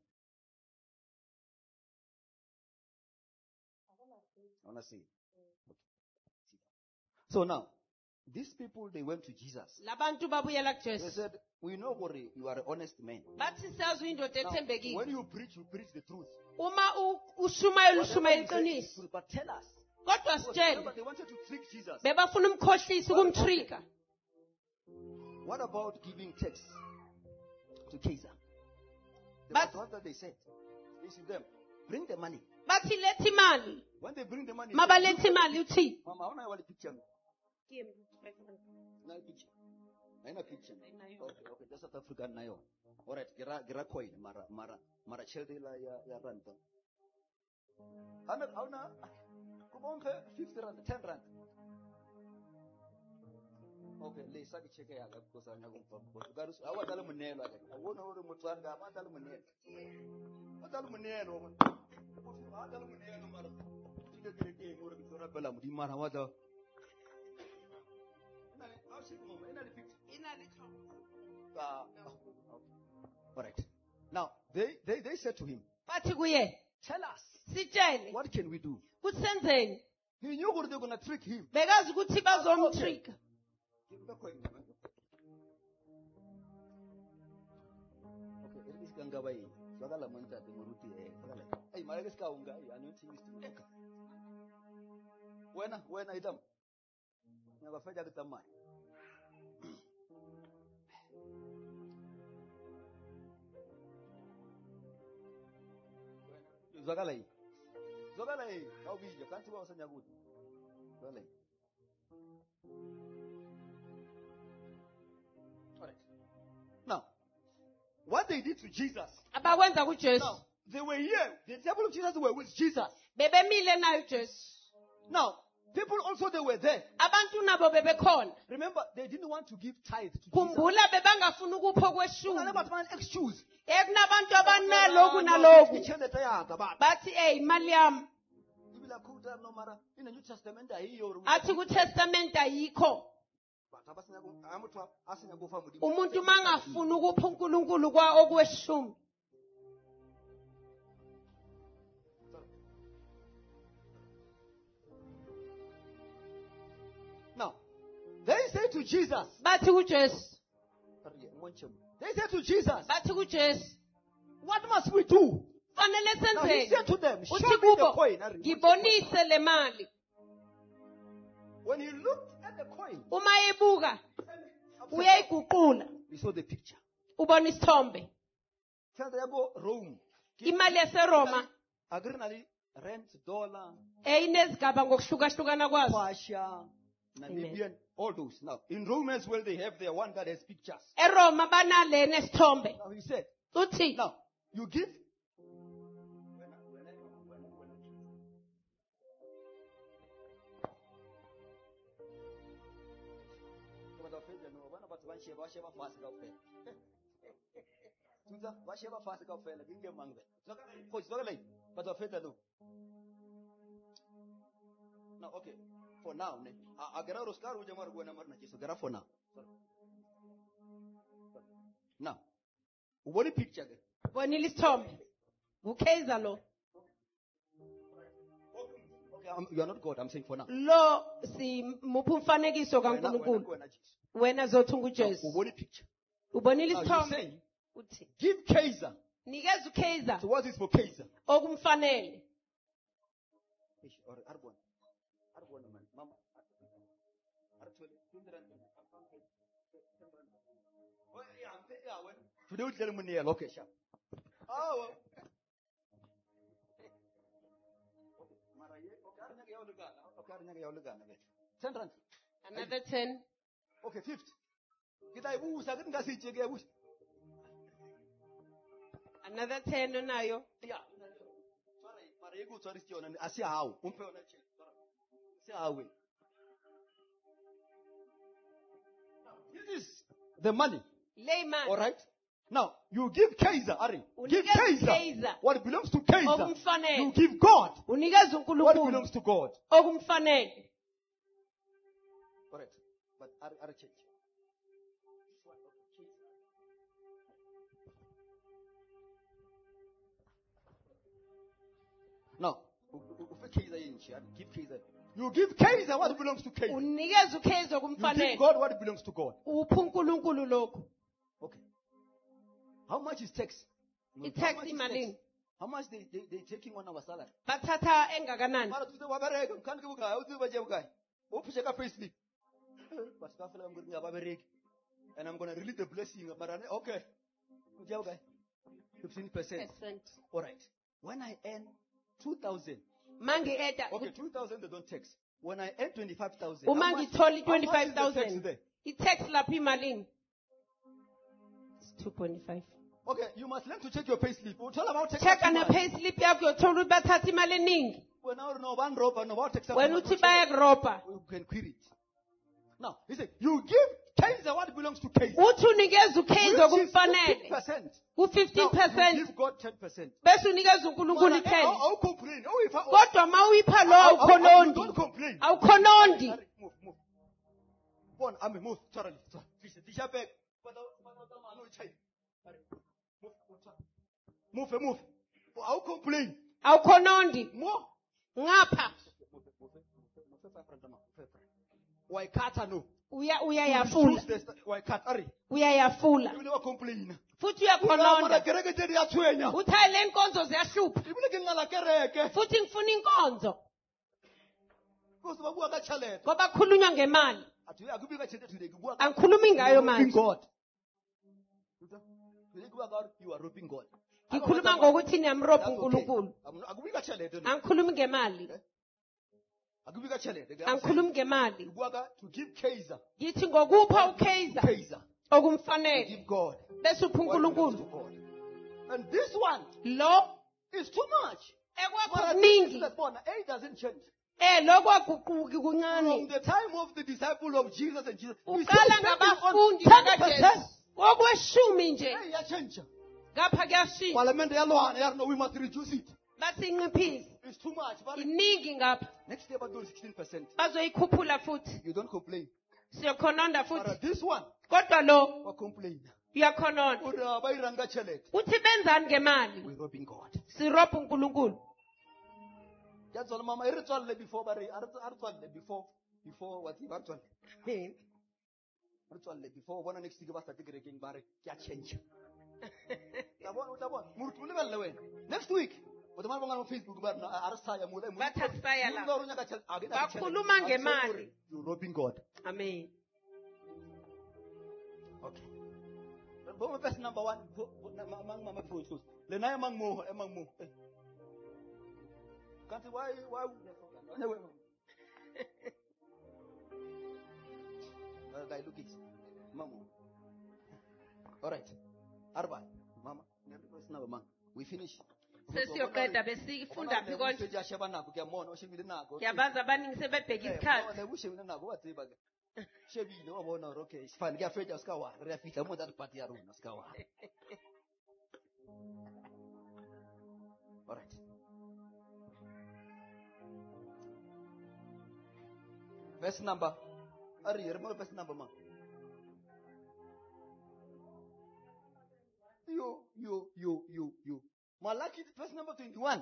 [SPEAKER 2] I want to see. Okay. So now, these people, they went to Jesus. They said, we know you are an honest man. Now, when you preach, you preach the truth. Truth, but tell us. Remember, they wanted to trick Jesus. What about giving tax to Caesar? That's what they said. They said them, bring the money. When they bring the money, Mama, I want a picture. No picture. No picture. Okay, okay. That's South African nayo. All right. Gira gira coin. Mara mara mara chelde la ya ya rand. Ana ana. Kumonke fifty rand, ten rand. Okay. Le saki cheke ya because anya kumpa. Garus awa dala munelo ake. Awona uri mutwanga ama dala munelo. Dala munelo. Dala munelo mara. Tike tike uri bitora bela mudi mara wada. Uh, all right. Now, they, they, they said to him,
[SPEAKER 1] bathi kuye
[SPEAKER 2] Tell us,
[SPEAKER 1] sitshele
[SPEAKER 2] what can we do?
[SPEAKER 1] kusenzeni
[SPEAKER 2] He knew what they were going to trick him.
[SPEAKER 1] bekazi ukuthi bazomtrika
[SPEAKER 2] Okay, isikangaba yini? Zwakala manje ade ngoruthi eh, zwakala. Hey, mara ke sikawunga, anointing is to make. Wena, wena itam. Ngabafeja ke tsamaya. Zwakala yini? Zwakala yini? Awubije kanti ba usanya kuthi. Zwakala yini? Alright. Now, what they did to Jesus.
[SPEAKER 1] abakwenza kuJesu
[SPEAKER 2] Now, they were here. The disciples of Jesus were with Jesus.
[SPEAKER 1] bebemile naye uJesu
[SPEAKER 2] Now, people also they were there.
[SPEAKER 1] abantu nabo bebekhona
[SPEAKER 2] Remember, they didn't want to give tithe to Jesus.
[SPEAKER 1] khumbula bebangafuna ukupho
[SPEAKER 2] Now,
[SPEAKER 1] kweshumi
[SPEAKER 2] let me excuse.
[SPEAKER 1] ekunabantu abanalokhu naloku
[SPEAKER 2] Ichele yanga baba.
[SPEAKER 1] bathi hey imali yami
[SPEAKER 2] Ibila khuta no mara in the New Testament ayiyo.
[SPEAKER 1] athi kuTestament ayikho umuntu mangafuna ukupha uNkulunkulu kwa okweshumi
[SPEAKER 2] Now, they say to Jesus.
[SPEAKER 1] bathi kuJesu
[SPEAKER 2] They say to Jesus,
[SPEAKER 1] bathi kuJesu
[SPEAKER 2] what must we do?
[SPEAKER 1] fanele
[SPEAKER 2] Now he said
[SPEAKER 1] senzeni
[SPEAKER 2] to them, show
[SPEAKER 1] uthi
[SPEAKER 2] me the
[SPEAKER 1] kubo
[SPEAKER 2] coin.
[SPEAKER 1] ngibonise le mali
[SPEAKER 2] When he looked at the coin,
[SPEAKER 1] uma ebuka uyayiguqula
[SPEAKER 2] he saw the picture.
[SPEAKER 1] ubona isithombe
[SPEAKER 2] Tell them go Rome.
[SPEAKER 1] imali yaseRoma
[SPEAKER 2] Agrinali rent dollar,
[SPEAKER 1] eyinezigaba ngokuhlukahlukana kwazo
[SPEAKER 2] Pasha, Namibian, all those. Now, in Rome as well, they have their one that has pictures.
[SPEAKER 1] eRoma banalena esithombe
[SPEAKER 2] Now he said,
[SPEAKER 1] uthi
[SPEAKER 2] now, you give. Now, okay, for now, ne. Agara Roskar ujamar gwana marna kiso. Agara for now. Now, what a picture.
[SPEAKER 1] bonile isithombe ukeiza lo
[SPEAKER 2] Okay, I'm, you are not God. I'm saying for now.
[SPEAKER 1] lo simupha umfanekiso kaNkulunkulu wena zothi unguJesu
[SPEAKER 2] What a picture.
[SPEAKER 1] ubonile
[SPEAKER 2] Now you
[SPEAKER 1] isithombe
[SPEAKER 2] say,
[SPEAKER 1] uthi
[SPEAKER 2] give Caesar.
[SPEAKER 1] nikeza uKaizer
[SPEAKER 2] So what is for Caesar?
[SPEAKER 1] okumfanele
[SPEAKER 2] Ish, or Arbon. Arbon, man. Mama. Actually, oh, yeah, I'm saying, yeah, when. Today we tell him near location. Oh, well. Ten rand.
[SPEAKER 1] another ten
[SPEAKER 2] Okay, fifty. Kita ibu usaha kan kasih cek ya bus.
[SPEAKER 1] another ten unayo
[SPEAKER 2] Ya. Sorry, mara ibu sorry stiona ni asia hao. Umpe ona cek. Asia hao. This is the money.
[SPEAKER 1] Layman
[SPEAKER 2] All right. Now you give Caesar, Ari. Give
[SPEAKER 1] Unikeza
[SPEAKER 2] Caesar
[SPEAKER 1] Caesar.
[SPEAKER 2] what belongs to Caesar.
[SPEAKER 1] Okumfanele.
[SPEAKER 2] You give God
[SPEAKER 1] unikeza
[SPEAKER 2] what
[SPEAKER 1] uNkulunkulu
[SPEAKER 2] belongs to God.
[SPEAKER 1] okumfanele
[SPEAKER 2] All right. But Ari, Ari check. Now, give Caesar. You give Caesar what belongs to Caesar.
[SPEAKER 1] unikeza uKaizer
[SPEAKER 2] You give
[SPEAKER 1] okumfanele
[SPEAKER 2] God what belongs to God.
[SPEAKER 1] upha uNkulunkulu lokho
[SPEAKER 2] Okay. How much is tax? How
[SPEAKER 1] itax
[SPEAKER 2] much is
[SPEAKER 1] imalini
[SPEAKER 2] tax? How much they they they taking on our salary?
[SPEAKER 1] bathatha engakanani
[SPEAKER 2] Mara tuze wabereka mkhani kubuka uze baje bukai. Uphushe ka payslip. But kafela ngori ngababereki. And I'm going to release the blessing but okay. Uje bukai. fifteen percent. All right. When I earn two thousand.
[SPEAKER 1] mangi eda
[SPEAKER 2] Okay, two thousand they don't tax. When I earn twenty-five thousand.
[SPEAKER 1] uma ngitholi twenty-five thousand itax lapha imalini it's two point five
[SPEAKER 2] Okay, you must learn to check your payslip. Tell about tax.
[SPEAKER 1] check na payslip yakho uyothola ukuthi bathatha imali eningi
[SPEAKER 2] When I know one rope and about tax.
[SPEAKER 1] wena uthi bayakuropa
[SPEAKER 2] You can query it. Now, he said, you give Caesar what belongs to Caesar.
[SPEAKER 1] uthi unikeza uKaizer kumfanele
[SPEAKER 2] percent.
[SPEAKER 1] ku fifteen
[SPEAKER 2] You
[SPEAKER 1] percent
[SPEAKER 2] give God ten percent.
[SPEAKER 1] bese unikeza uNkulunkulu ten
[SPEAKER 2] I'll complain. Oh, if I,
[SPEAKER 1] kodwa mawuyipha lo
[SPEAKER 2] I'll- I'll- you
[SPEAKER 1] awukhonondi
[SPEAKER 2] don't complain.
[SPEAKER 1] awukhonondi
[SPEAKER 2] Sorry, Move, move. One, I mean, move. Thoroughly. Tisha back. Move, move, move. I'll complain.
[SPEAKER 3] Awukhonondi.
[SPEAKER 2] More.
[SPEAKER 3] Ngapha.
[SPEAKER 2] Why kata no?
[SPEAKER 3] Uya uyayafula.
[SPEAKER 2] Why kata?
[SPEAKER 3] Uyayafula.
[SPEAKER 2] You never complain.
[SPEAKER 3] Futhi uyakhononda. Uthi le nkonzo ziyahlupha. Futhi ngifuna inkonzo. Ngoba khulunywa ngemali. Angikhulumi ngayo manje.
[SPEAKER 2] You are robbing God.
[SPEAKER 3] Ngikhuluma ngokuthi niyamrobha uNkulunkulu. Angikhulumi ngemali. Angikhulumi ngemali.
[SPEAKER 2] To give Kaiser.
[SPEAKER 3] Yithi ngokupha uKaiser. Okumfanele. Bese upha uNkulunkulu.
[SPEAKER 2] And this one
[SPEAKER 3] lo
[SPEAKER 2] is too much.
[SPEAKER 3] Ekuningi.
[SPEAKER 2] It doesn't change.
[SPEAKER 3] Eh lokwaguquki kuncane.
[SPEAKER 2] From the time of the disciple of Jesus and Jesus.
[SPEAKER 3] Uqala ngabafundi bakaJesu. Okweshumi nje.
[SPEAKER 2] Hey, yachange.
[SPEAKER 3] Ngapha kuyashintsha.
[SPEAKER 2] Parliament yalwana yarno we must reduce it.
[SPEAKER 3] Bathi inciphise.
[SPEAKER 2] It's too much.
[SPEAKER 3] Iningi ngapha.
[SPEAKER 2] Next year about sixteen percent.
[SPEAKER 3] Bazoyikhuphula futhi.
[SPEAKER 2] You don't complain.
[SPEAKER 3] Siyakhononda futhi.
[SPEAKER 2] But this one.
[SPEAKER 3] Kodwa lo
[SPEAKER 2] wa complain.
[SPEAKER 3] Uyakhononda.
[SPEAKER 2] Ura bayiranga chelete.
[SPEAKER 3] Uthi benzani ngemali?
[SPEAKER 2] We robbing God.
[SPEAKER 3] Sirobha uNkulunkulu.
[SPEAKER 2] That's all mama iritswalle before bari aritswalle before before what you aritswalle. Aritswalle before bona next week ba start gerekeng bare kya change. Tabona utabona murtu lebelle wena. Next week Utamana bonga on Facebook ba arasaya mule mule.
[SPEAKER 3] Bathasaya la. Bakhuluma ngemali.
[SPEAKER 2] You robbing God.
[SPEAKER 3] Amen.
[SPEAKER 2] Okay. Bomo verse number one. Mang mama phone close. Le na emang mo emang mo. Kanti why why anyway. Guy look it. Mama. All right. Arba. Mama. Verse number man. We finish.
[SPEAKER 3] Sesiyoqeda besifunda phikole. Yabaza abaningi sebebheka isikhathi.
[SPEAKER 2] Shebile wabona okay sifani kuyafetha sikawa uyafihla mo that party yarona sikawa. All right. Verse number Ari remember verse number man. You you you you you Malaki verse number twenty-one.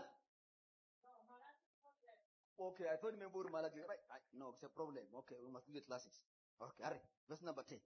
[SPEAKER 2] Okay, I thought remember Malaki. Right? I, no, it's a problem. Okay, we must do the classes. Okay, all right. Verse number ten.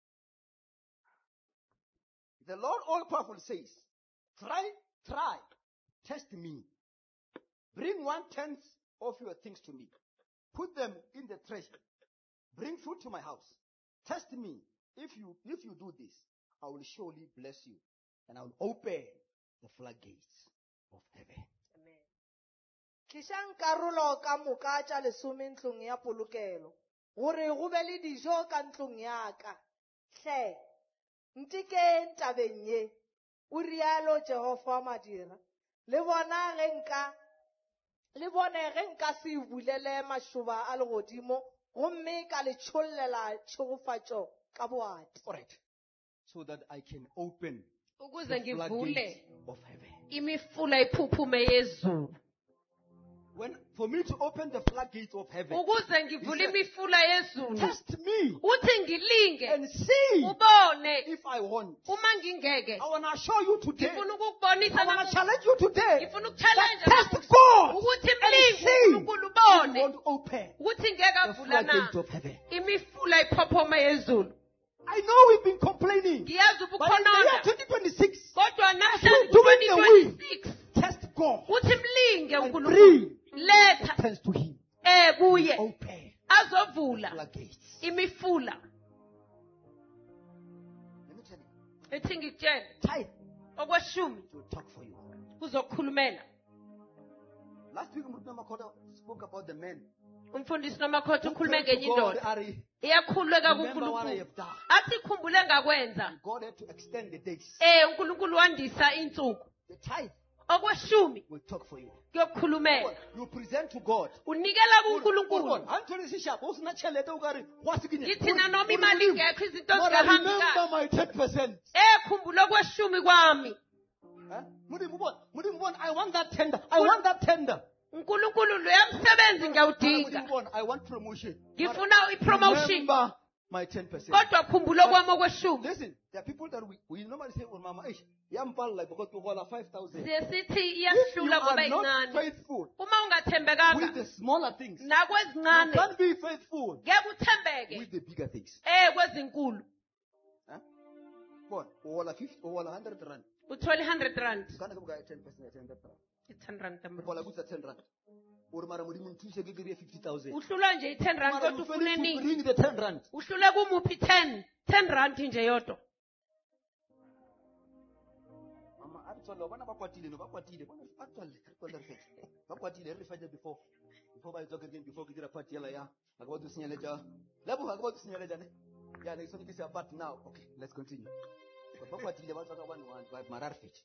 [SPEAKER 2] The Lord all powerful says, try, try, test me. Bring one tenth of your things to me. Put them in the treasury. Bring food to my house. Test me. If you, if you do this, I will surely bless you. And I will open the floodgates of heaven.
[SPEAKER 3] Amen.
[SPEAKER 4] Tlisang karolo ka moka tša lesome ntlong ya polokelo gore go be le dijo ka ntlong ya ka hle ntike ntabeng ye o rialo Jehova madira le bona ge nka le bone ge nka se bulele mašoba a legodimo gomme ka le tšhollela tšhogofatšo ka boati.
[SPEAKER 2] All right. So that I can open
[SPEAKER 3] ukuze
[SPEAKER 2] the
[SPEAKER 3] ngivule
[SPEAKER 2] floodgates of heaven.
[SPEAKER 3] imifula iphuphume yezulu.
[SPEAKER 2] When, for me to open the floodgates of heaven,
[SPEAKER 3] ukuze ngivule imifula yezulu
[SPEAKER 2] test me
[SPEAKER 3] uthi ngilinge
[SPEAKER 2] and see
[SPEAKER 3] ubone
[SPEAKER 2] if I want.
[SPEAKER 3] uma ngingeke.
[SPEAKER 2] I want to show you today.
[SPEAKER 3] Ngifuna ukukubonisa
[SPEAKER 2] I want to challenge you today.
[SPEAKER 3] ngifuna ukuchallenge
[SPEAKER 2] Test God
[SPEAKER 3] ukuthi
[SPEAKER 2] and
[SPEAKER 3] mlingi
[SPEAKER 2] see
[SPEAKER 3] uNkulunkulu
[SPEAKER 2] if you
[SPEAKER 3] ubone
[SPEAKER 2] want to open
[SPEAKER 3] ukuthi ngeke
[SPEAKER 2] the
[SPEAKER 3] avula na
[SPEAKER 2] floodgates of heaven.
[SPEAKER 3] imifula iphophoma yezulu.
[SPEAKER 2] I know we've been complaining,
[SPEAKER 3] Ngiyazi
[SPEAKER 2] but in the year
[SPEAKER 3] ubukhonona
[SPEAKER 2] twenty twenty-six,
[SPEAKER 3] kodwa
[SPEAKER 2] you're
[SPEAKER 3] namhlanje
[SPEAKER 2] doing the will.
[SPEAKER 3] twenty-twenty-six
[SPEAKER 2] Test God
[SPEAKER 3] uthi mlinge
[SPEAKER 2] and
[SPEAKER 3] uNkulunkulu
[SPEAKER 2] bring
[SPEAKER 3] letha
[SPEAKER 2] thanks to Him.
[SPEAKER 3] eh kuye
[SPEAKER 2] Open
[SPEAKER 3] azovula
[SPEAKER 2] floodgates.
[SPEAKER 3] imifula.
[SPEAKER 2] Let me tell you,
[SPEAKER 3] Ethi ngikutshela
[SPEAKER 2] tithe
[SPEAKER 3] okweshumi
[SPEAKER 2] will talk for you.
[SPEAKER 3] kuzokhulumela.
[SPEAKER 2] Last week, Mutnama Kota spoke about the men.
[SPEAKER 3] Umfundisi nomakhothi ukhulume
[SPEAKER 2] Thank
[SPEAKER 3] ngenye
[SPEAKER 2] God,
[SPEAKER 3] indoda
[SPEAKER 2] Ari,
[SPEAKER 3] iyakhululeka
[SPEAKER 2] remember what I
[SPEAKER 3] kuNkulunkulu
[SPEAKER 2] have done.
[SPEAKER 3] athi khumbule ngakwenza.
[SPEAKER 2] God had to extend the days.
[SPEAKER 3] Eh uNkulunkulu wandisa insuku.
[SPEAKER 2] The tithe
[SPEAKER 3] Okweshumi
[SPEAKER 2] will talk for you.
[SPEAKER 3] kuyokhulumela.
[SPEAKER 2] You present to God.
[SPEAKER 3] Unikela kuNkulunkulu. Ngithi nanoma imali ingekho izinto zingahambi
[SPEAKER 2] Remember
[SPEAKER 3] kahle.
[SPEAKER 2] my ten percent.
[SPEAKER 3] Eh khumbula okweshumi kwami.
[SPEAKER 2] I want that tender. I want that tender.
[SPEAKER 3] uNkulunkulu lo yamsebenzi ngiyawudinga.
[SPEAKER 2] I want promotion.
[SPEAKER 3] Ngifuna ipromotion.
[SPEAKER 2] Remember my ten percent.
[SPEAKER 1] Kodwa khumbula okwami okweshumi.
[SPEAKER 2] Listen, there are people that we, we normally say, oh mama, eish, iyambhala because we hold five thousand.
[SPEAKER 1] Siyesithi
[SPEAKER 2] If you
[SPEAKER 1] iyahlula ngoba
[SPEAKER 2] are not
[SPEAKER 1] incane.
[SPEAKER 2] faithful
[SPEAKER 1] Uma ungathembekanga
[SPEAKER 2] with the smaller things, you
[SPEAKER 1] nakwezincane
[SPEAKER 2] can't be faithful
[SPEAKER 1] ngeke uthembeke
[SPEAKER 2] with the bigger things.
[SPEAKER 1] eh kwezinkulu.
[SPEAKER 2] Huh? What? Or fifty or one hundred rand.
[SPEAKER 1] Uthola one hundred rand.
[SPEAKER 2] You can't go ten percent at ten rand.
[SPEAKER 1] It's ten rand
[SPEAKER 2] Or
[SPEAKER 1] tambo.
[SPEAKER 2] good at ten rand. Or mara muri muntu se gege fifty thousand.
[SPEAKER 1] Uhlula nje i ten rand kodwa ufune nini?
[SPEAKER 2] Bring the ten rand.
[SPEAKER 1] Uhlule kumuphi ten? ten rand nje yodwa.
[SPEAKER 2] Mama actually bana bakwatile no bakwatile bona actually actually reflect. Bakwatile reflect before before ba talk again before gidira party yala ya. Akabodu sinyaleja. Labo akabodu sinyaleja ne. Yeah, they so this about now. Okay, let's continue. Bakwatile ba talk one one by mararfit.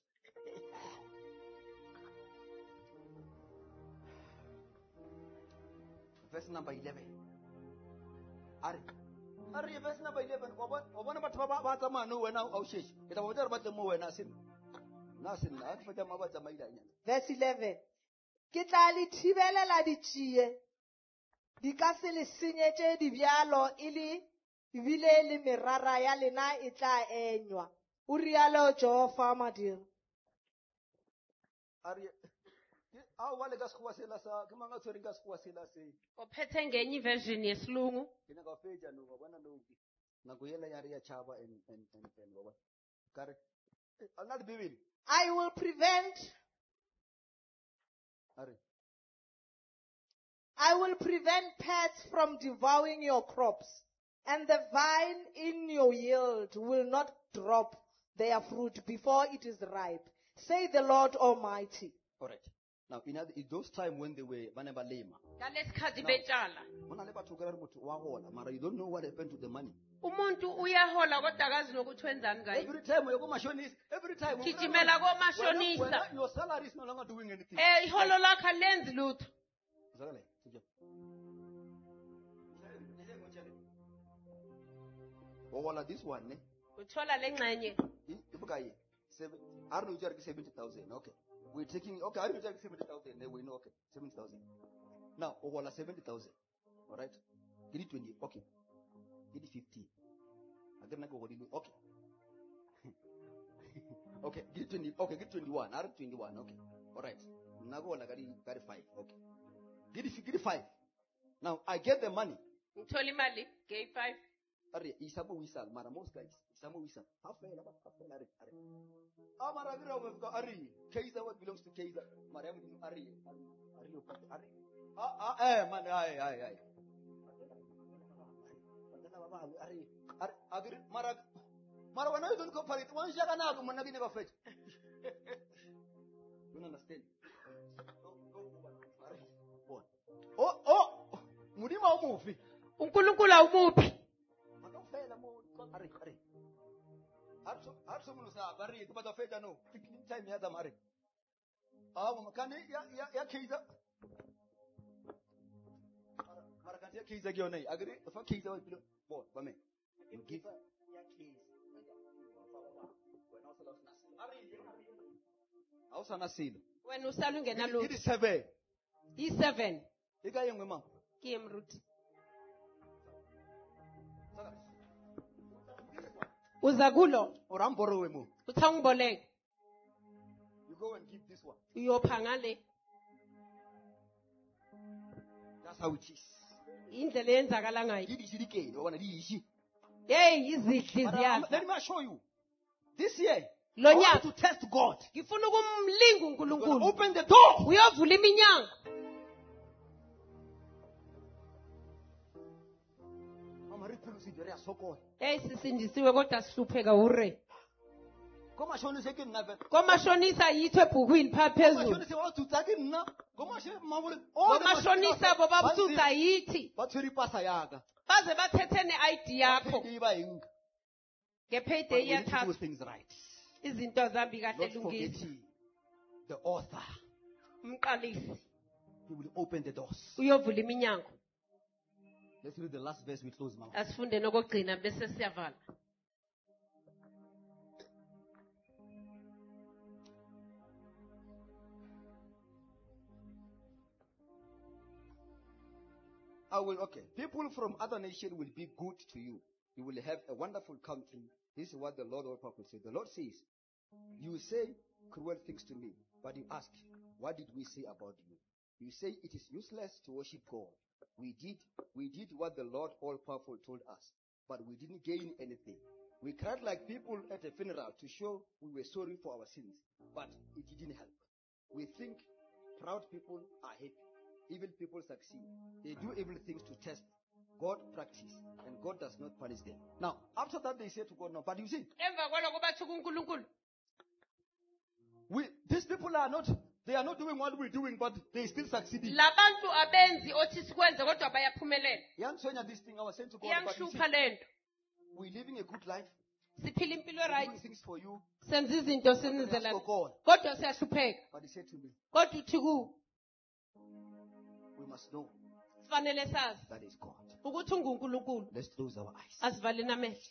[SPEAKER 2] Verse number eleven. Ari. Ari verse number eleven. Obon obon batho ba ba tsamaya no wena o sheshi. Eta botsa re batle mo wena sin. Na sin na ke feta mabatsa maila nyana.
[SPEAKER 3] Verse eleven. Ke tla le thibelela ditšie. Di ka se le senyetse dibjalo ili ebile le merara ya lena e tla enywa. O rialo Jehova Madiri.
[SPEAKER 2] Ari awu wale ka sekgowa sela sa ke manga tshwereng ka sekgowa sela se.
[SPEAKER 1] Ophethe ngenye version yesilungu.
[SPEAKER 2] Ke na ka feja no bona no na go yela ya re ya chaba en en en en baba. Kare another Bible.
[SPEAKER 3] I will prevent
[SPEAKER 2] Ari.
[SPEAKER 3] I will prevent pests from devouring your crops, and the vine in your yield will not drop their fruit before it is ripe, say the Lord Almighty.
[SPEAKER 2] All right. Now, in, other, in those times when they were baneba lema,
[SPEAKER 1] Ngalesikhathi betshala.
[SPEAKER 2] bona le batho ka re motho wa hola, mara you don't know what happened to the money.
[SPEAKER 1] Umuntu uyahola kodwa akazi nokuthi wenzani ngayo.
[SPEAKER 2] Every time you go mashonisa, every time
[SPEAKER 1] Gijimela komashonisa.
[SPEAKER 2] when- when your salary is no longer doing anything.
[SPEAKER 1] Eh iholo lakho alenzi lutho.
[SPEAKER 2] Uzakale, sije. Oh, well, this one, ne?
[SPEAKER 1] Uthola lengxenye.
[SPEAKER 2] Ibukaye. Seven. I don't know if you seventy thousand. Okay. We're taking, okay, I don't know if you seventy thousand. Then we know, okay, seventy thousand. Now, oh, well, seventy thousand. All right. Give it twenty. Okay. Give it fifteen. I don't know what you do. Okay. Okay. Give it twenty. Okay. Give it twenty-one. I have twenty-one. Okay. All right. Now go on. I got it, got it five. Okay. Give it, give it five. Now, I get the money.
[SPEAKER 1] Uthola imali, gave five.
[SPEAKER 2] Are isabo wisal mara most guys isabo wisal half fail about half fail are are ah mara gira we go are Kaiser what belongs to Kaiser mara am are are are ah ah eh man ai ai ai are are agri mara mara wana you don't compare it one shaka na ko man never fetch you understand oh oh mudima umufi
[SPEAKER 1] uNkulunkulu awumuphi.
[SPEAKER 2] Are are. Arso arso munu sa bari to bata feta no. Time ya zamare. Ah makane ya ya ya Kaiser. Mara kan ya Kaiser gyo nai. Agri fa Kaiser wa bilo. Bo ba me. You give ya Kaiser. Awusa na sile.
[SPEAKER 1] Wena usala ungena lo.
[SPEAKER 2] It is seven.
[SPEAKER 1] I seven.
[SPEAKER 2] Ika yengwe mama.
[SPEAKER 1] Ke emruti. Uza kulo.
[SPEAKER 2] Oramboro wemo.
[SPEAKER 1] Uthangiboleke.
[SPEAKER 2] You go and give this one.
[SPEAKER 1] Uyopha ngale.
[SPEAKER 2] That's how it is.
[SPEAKER 1] Indlela yenzakala ngayo.
[SPEAKER 2] Didi shirike, wona diyishi.
[SPEAKER 1] Hey, izidli ziyaza.
[SPEAKER 2] Let me show you. This year,
[SPEAKER 1] Lo
[SPEAKER 2] I want
[SPEAKER 1] nyaka
[SPEAKER 2] to test God.
[SPEAKER 1] ngifuna ukumlinga uNkulunkulu.
[SPEAKER 2] Open the door.
[SPEAKER 1] Uyovula iminyango.
[SPEAKER 2] Mama ripulu sijere asoko.
[SPEAKER 1] Hey sisindisiwe kodwa sihlupheka ure.
[SPEAKER 2] Koma shoni seke nave.
[SPEAKER 1] Komashonisa yitho ebhukwini pha
[SPEAKER 2] Koma
[SPEAKER 1] phezulu.
[SPEAKER 2] shoni se wa tutsaki nna. Koma she mabule.
[SPEAKER 1] Komashonisa bo babusutsa yithi.
[SPEAKER 2] Ba tshwere pasa yaka.
[SPEAKER 1] Baze bathethe ne-I D yakho.
[SPEAKER 2] Ke ba eng.
[SPEAKER 1] Nge-payday
[SPEAKER 2] Do
[SPEAKER 1] iyathatha.
[SPEAKER 2] things right.
[SPEAKER 1] Izinto zambi kahle
[SPEAKER 2] Not
[SPEAKER 1] lungisa.
[SPEAKER 2] forgetting the author.
[SPEAKER 1] Umqalisi
[SPEAKER 2] He will open the doors.
[SPEAKER 1] uyovula iminyango.
[SPEAKER 2] Let's read the last verse we close now.
[SPEAKER 1] Asifunde nokugcina bese siyavala.
[SPEAKER 2] I will, okay. People from other nations will be good to you. You will have a wonderful country. This is what the Lord all powerful says. The Lord says, you say cruel things to me, but you ask, what did we say about you? You say it is useless to worship God. We did, we did what the Lord all powerful told us, but we didn't gain anything. We cried like people at a funeral to show we were sorry for our sins, but it didn't help. We think proud people are happy. Evil people succeed. They do evil things to test God practice, and God does not punish them. Now, after that they say to God, no, but you see, we, these people are not, they are not doing what we're doing, but they still succeeding. This thing I was saying to God, but you see, we're living a good life. We're doing things for you. For God. But he said to me, we must know that is God. Let's close our eyes. Let's close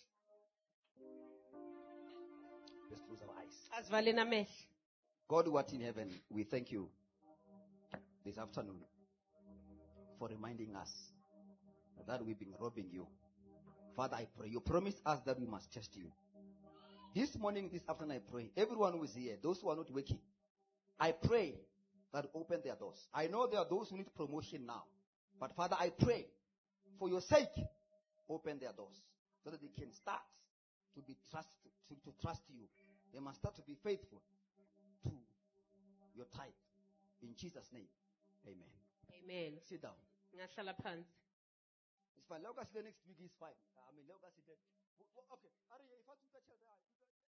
[SPEAKER 2] our eyes. God who art in heaven, we thank you this afternoon for reminding us that we've been robbing you. Father, I pray. You promised us that we must test you. This morning, this afternoon, I pray. Everyone who is here, those who are not working, I pray that open their doors. I know there are those who need promotion now. But Father, I pray for your sake, open their doors so that they can start to be trust to, to trust you. They must start to be faithful to your tithe. In Jesus' name, amen.
[SPEAKER 1] Amen.
[SPEAKER 2] Sit down. It's fine. Let us see the next week is fine. I mean, let us see the. Okay.